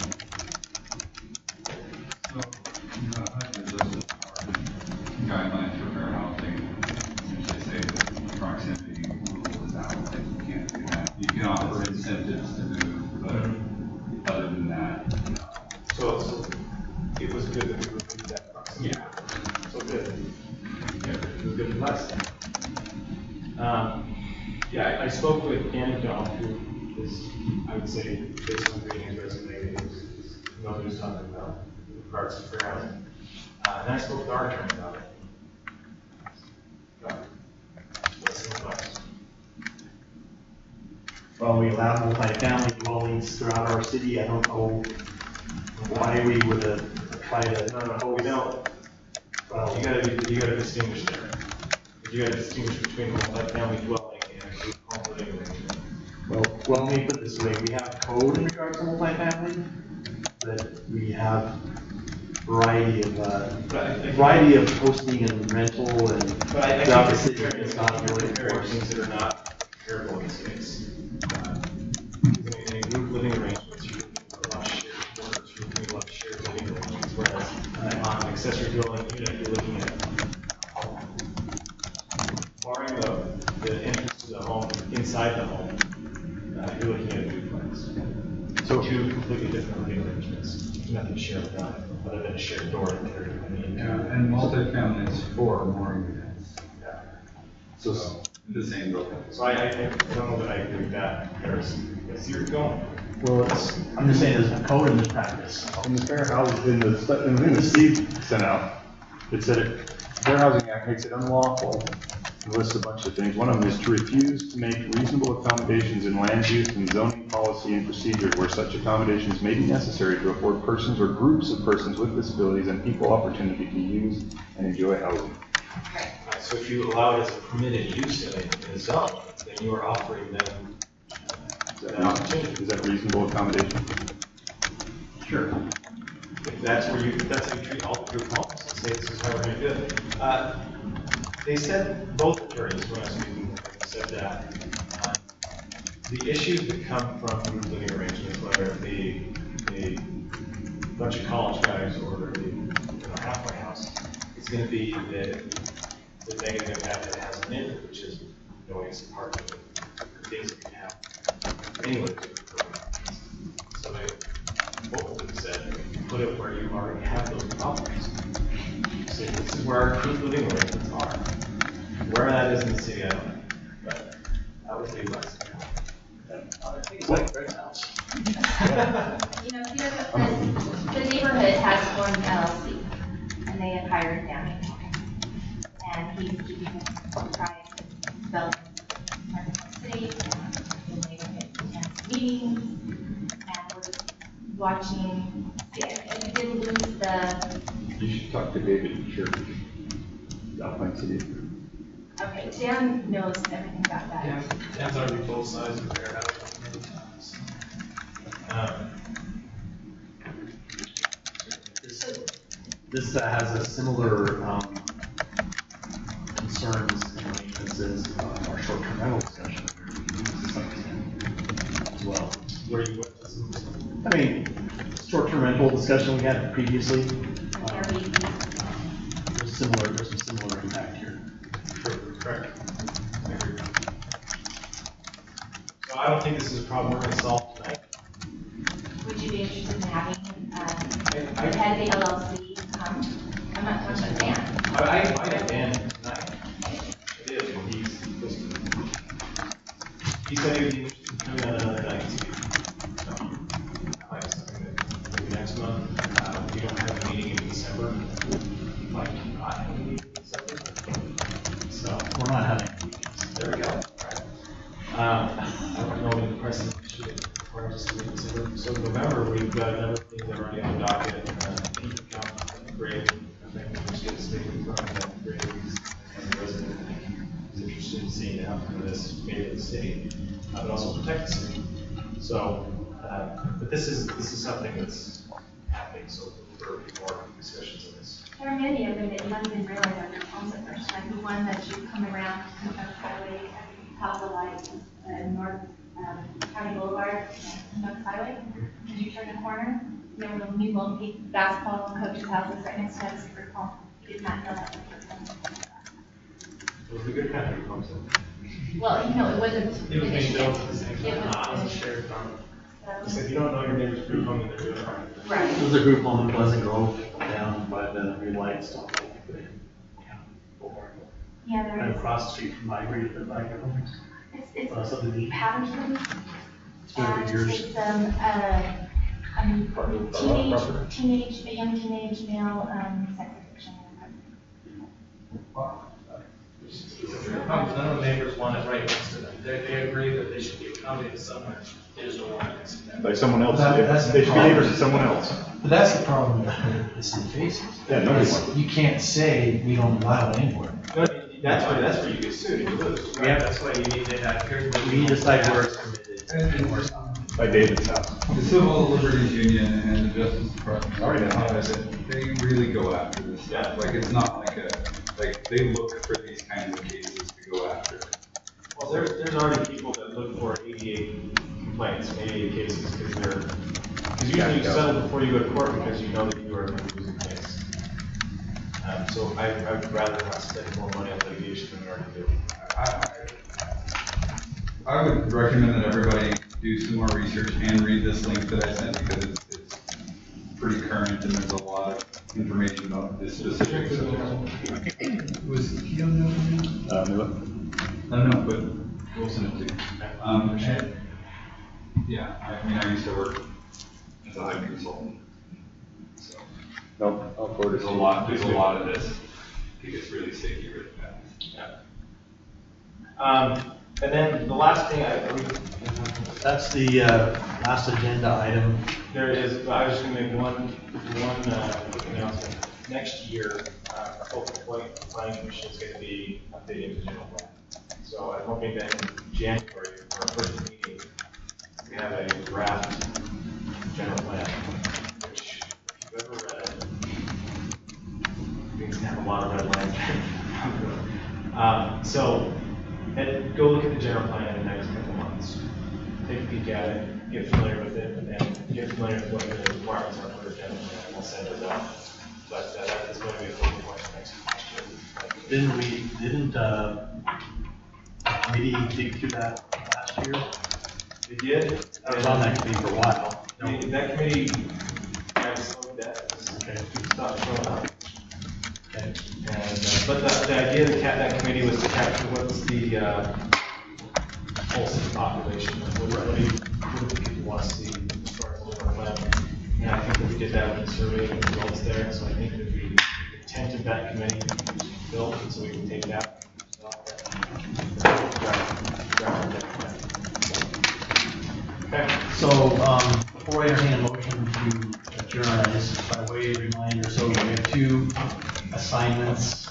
So, those are guidelines for fair housing, essentially say that proximity rule is out, like you can't do that. You can offer incentives to move, but other than that, no. So it was good that we removed that proximity. Yeah. So good. Yeah, it was good for us. Yeah, I spoke with Ann McDonald, who is, I would say, based on reading his resume, is know what he was talking about in regards to fair housing. And I spoke with our attorney about it. What's some advice? Well, we allow multi-family dwellings throughout our city. I don't know why we would try to. No, we don't. Well, you gotta distinguish there. You gotta distinguish between multi-family dwelling and a group home living arrangement. Well, let me put it this way, we have code in regards to multifamily, that we have variety of hosting and rental and But I throughout the think city, it's not really comparing enforced. things that are not comparable in this case. In group living arrangements, you're looking for a lot of shared quarters, you're looking at a lot of shared living arrangements, whereas on an accessory dwelling unit, you're looking at barring the entrance to the home, inside the home, you're looking at a duplex. So two completely different living arrangements, nothing shared about it, other than a shared door that they're coming into. Yeah, and multifamily is 4 or more units. Yeah. So, in the same building. So I don't know that I agree with that comparison. I see where you're going. Well, I'm just saying there's a code in this practice. In the Fair Housing, in the Steve sent out, it said it, Fair Housing Act makes it unlawful. It lists a bunch of things. One of them is to refuse to make reasonable accommodations in land use and zoning policy and procedure where such accommodations may be necessary to afford persons or groups of persons with disabilities and equal opportunity to use and enjoy housing. Right. So if you allow it as a permitted use in a zone, then you are offering them an opportunity. Is that reasonable accommodation? Sure. If that's how you treat all the group homes, say this is how we're going to do it. They said, both attorneys, when I was speaking with them, said that the issues that come from group living arrangements, whether it be a bunch of college guys or a halfway house, it's going to be the negative impact that it has on it, which is noise, parking, things that you have anywhere. So both of them said, put it where you already have those problems. So this is where our group living arrangements are. Where that is in the city, I don't know. But that was the advice. It's like Fred's house. You know, the neighborhood has formed an LLC, and they have hired Danny watching, see, I didn't lose the, You should talk to David Church, Alpine City. okay, Dan knows everything about that. Dan's already told size of their house many times. This has a similar concerns and weaknesses of our short-term rental discussion to some extent as well. Where you went to some, I mean, short-term rental discussion we had previously. There's some similar impact here. Correct. I agree. So I don't think this is a problem we're going to solve tonight. Would you be interested in having, the head of the LLC come? I'm not talking about Dan. I have Dan tonight. It is, and he said he would be interested in coming on another night too. So, I like something that maybe next month. We don't have a meeting in December. Like, not have a meeting in December. So, We're not having meetings. there we go. I don't know if the president should require us to meet in December. So November, we've got another thing that are already on the docket. Great. I think we should get a statement from Greg as a resident who's interested in seeing the outcome of this, maybe in the city, but also protect the city. So, but this is something that's happening. So there will be more discussions on this. There are many of them that you don't even realize are the first time. The one that you come around Kentucky Highway at top of the light, North County Boulevard, Kentucky Highway. As you turn the corner, there were new Lone basketball coaches' houses right next to that super home. You did not know that. It was a good kind of concept. Well, you know, it wasn't. It was being built at the same It time. was- It was a shared farm. He said, you don't know your neighbor's group home, and they're doing it right. Right. There's a group home in Pleasant Grove down by the new light stop. Yeah, there Right is. across the street from Library, the Library homes. It's Something Patterson. It's been over And years. it's, a young teenage male, sex addiction. None of the neighbors want it right next to them. They agree that they should be accommodated somewhere. They just don't want it next to them. By someone else. That's the They should be problem. neighbors to someone else. But that's the problem with the city faces. Yeah, nobody wants it. You can't say we don't allow it anywhere. That's where you get sued if you lose. Yeah, that's why you need to have, here's what We decide where it's committed. By David's house. The Civil Liberties Union and the Justice Department, Sorry, Dan. they really go after this Yeah. stuff. Like, it's not like they look for these kinds of cases to go after. Well, there's already people that look for 88 complaints, 88 cases, because usually you settle before you go to court because you know that you are going to lose a case. So I would rather not spend more money on litigation than we already do. I would recommend that everybody do some more research and read this link that I sent because it's pretty current and there's a lot of information about this specific subject. Was Keto Mila? I don't know, but we'll send it to you. Yeah, I mean, I used to work as a HUD consultant. So No, I'll forward it. there's a lot of this. It gets really sticky really fast. Yeah. And then the last thing That's the last agenda item. there is, I was just going to make one quick announcement. Next year, our focal point of the planning commission is going to be updating the general plan. So I'm hoping that in January, for our first meeting, we have a draft general plan, which if you've ever read it, things have a lot of red lines. And go look at the general plan in the next couple months. Take a peek at it, get familiar with it, and get familiar with what the requirements are for the general plan, and we'll send it out. But that is going to be a focal point next year. Didn't committee dig through that last year? We did. I was on that committee for a while. That committee had slowed down. It stopped showing up. Okay. But the idea of that committee was to capture what's the whole city population. What do people want to see as far as the plan? And I think that we did that with the survey and the results there. So I think that the intent of that committee is built, and so we can take that. So, before I entertain a motion to abbreviated reminder, so we have two assignments.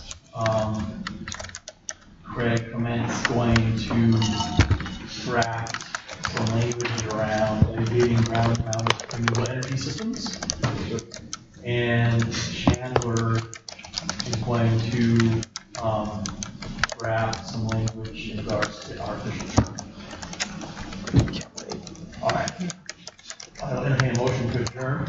Craig Clement's going to draft some language around mitigating ground mount renewable energy systems. And Chandler is going to draft some language in regards to artificial turf. All right. I'll entertain a motion to adjourn.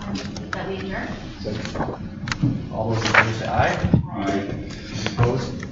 That we adjourn? All those in favor say aye. Aye. Opposed?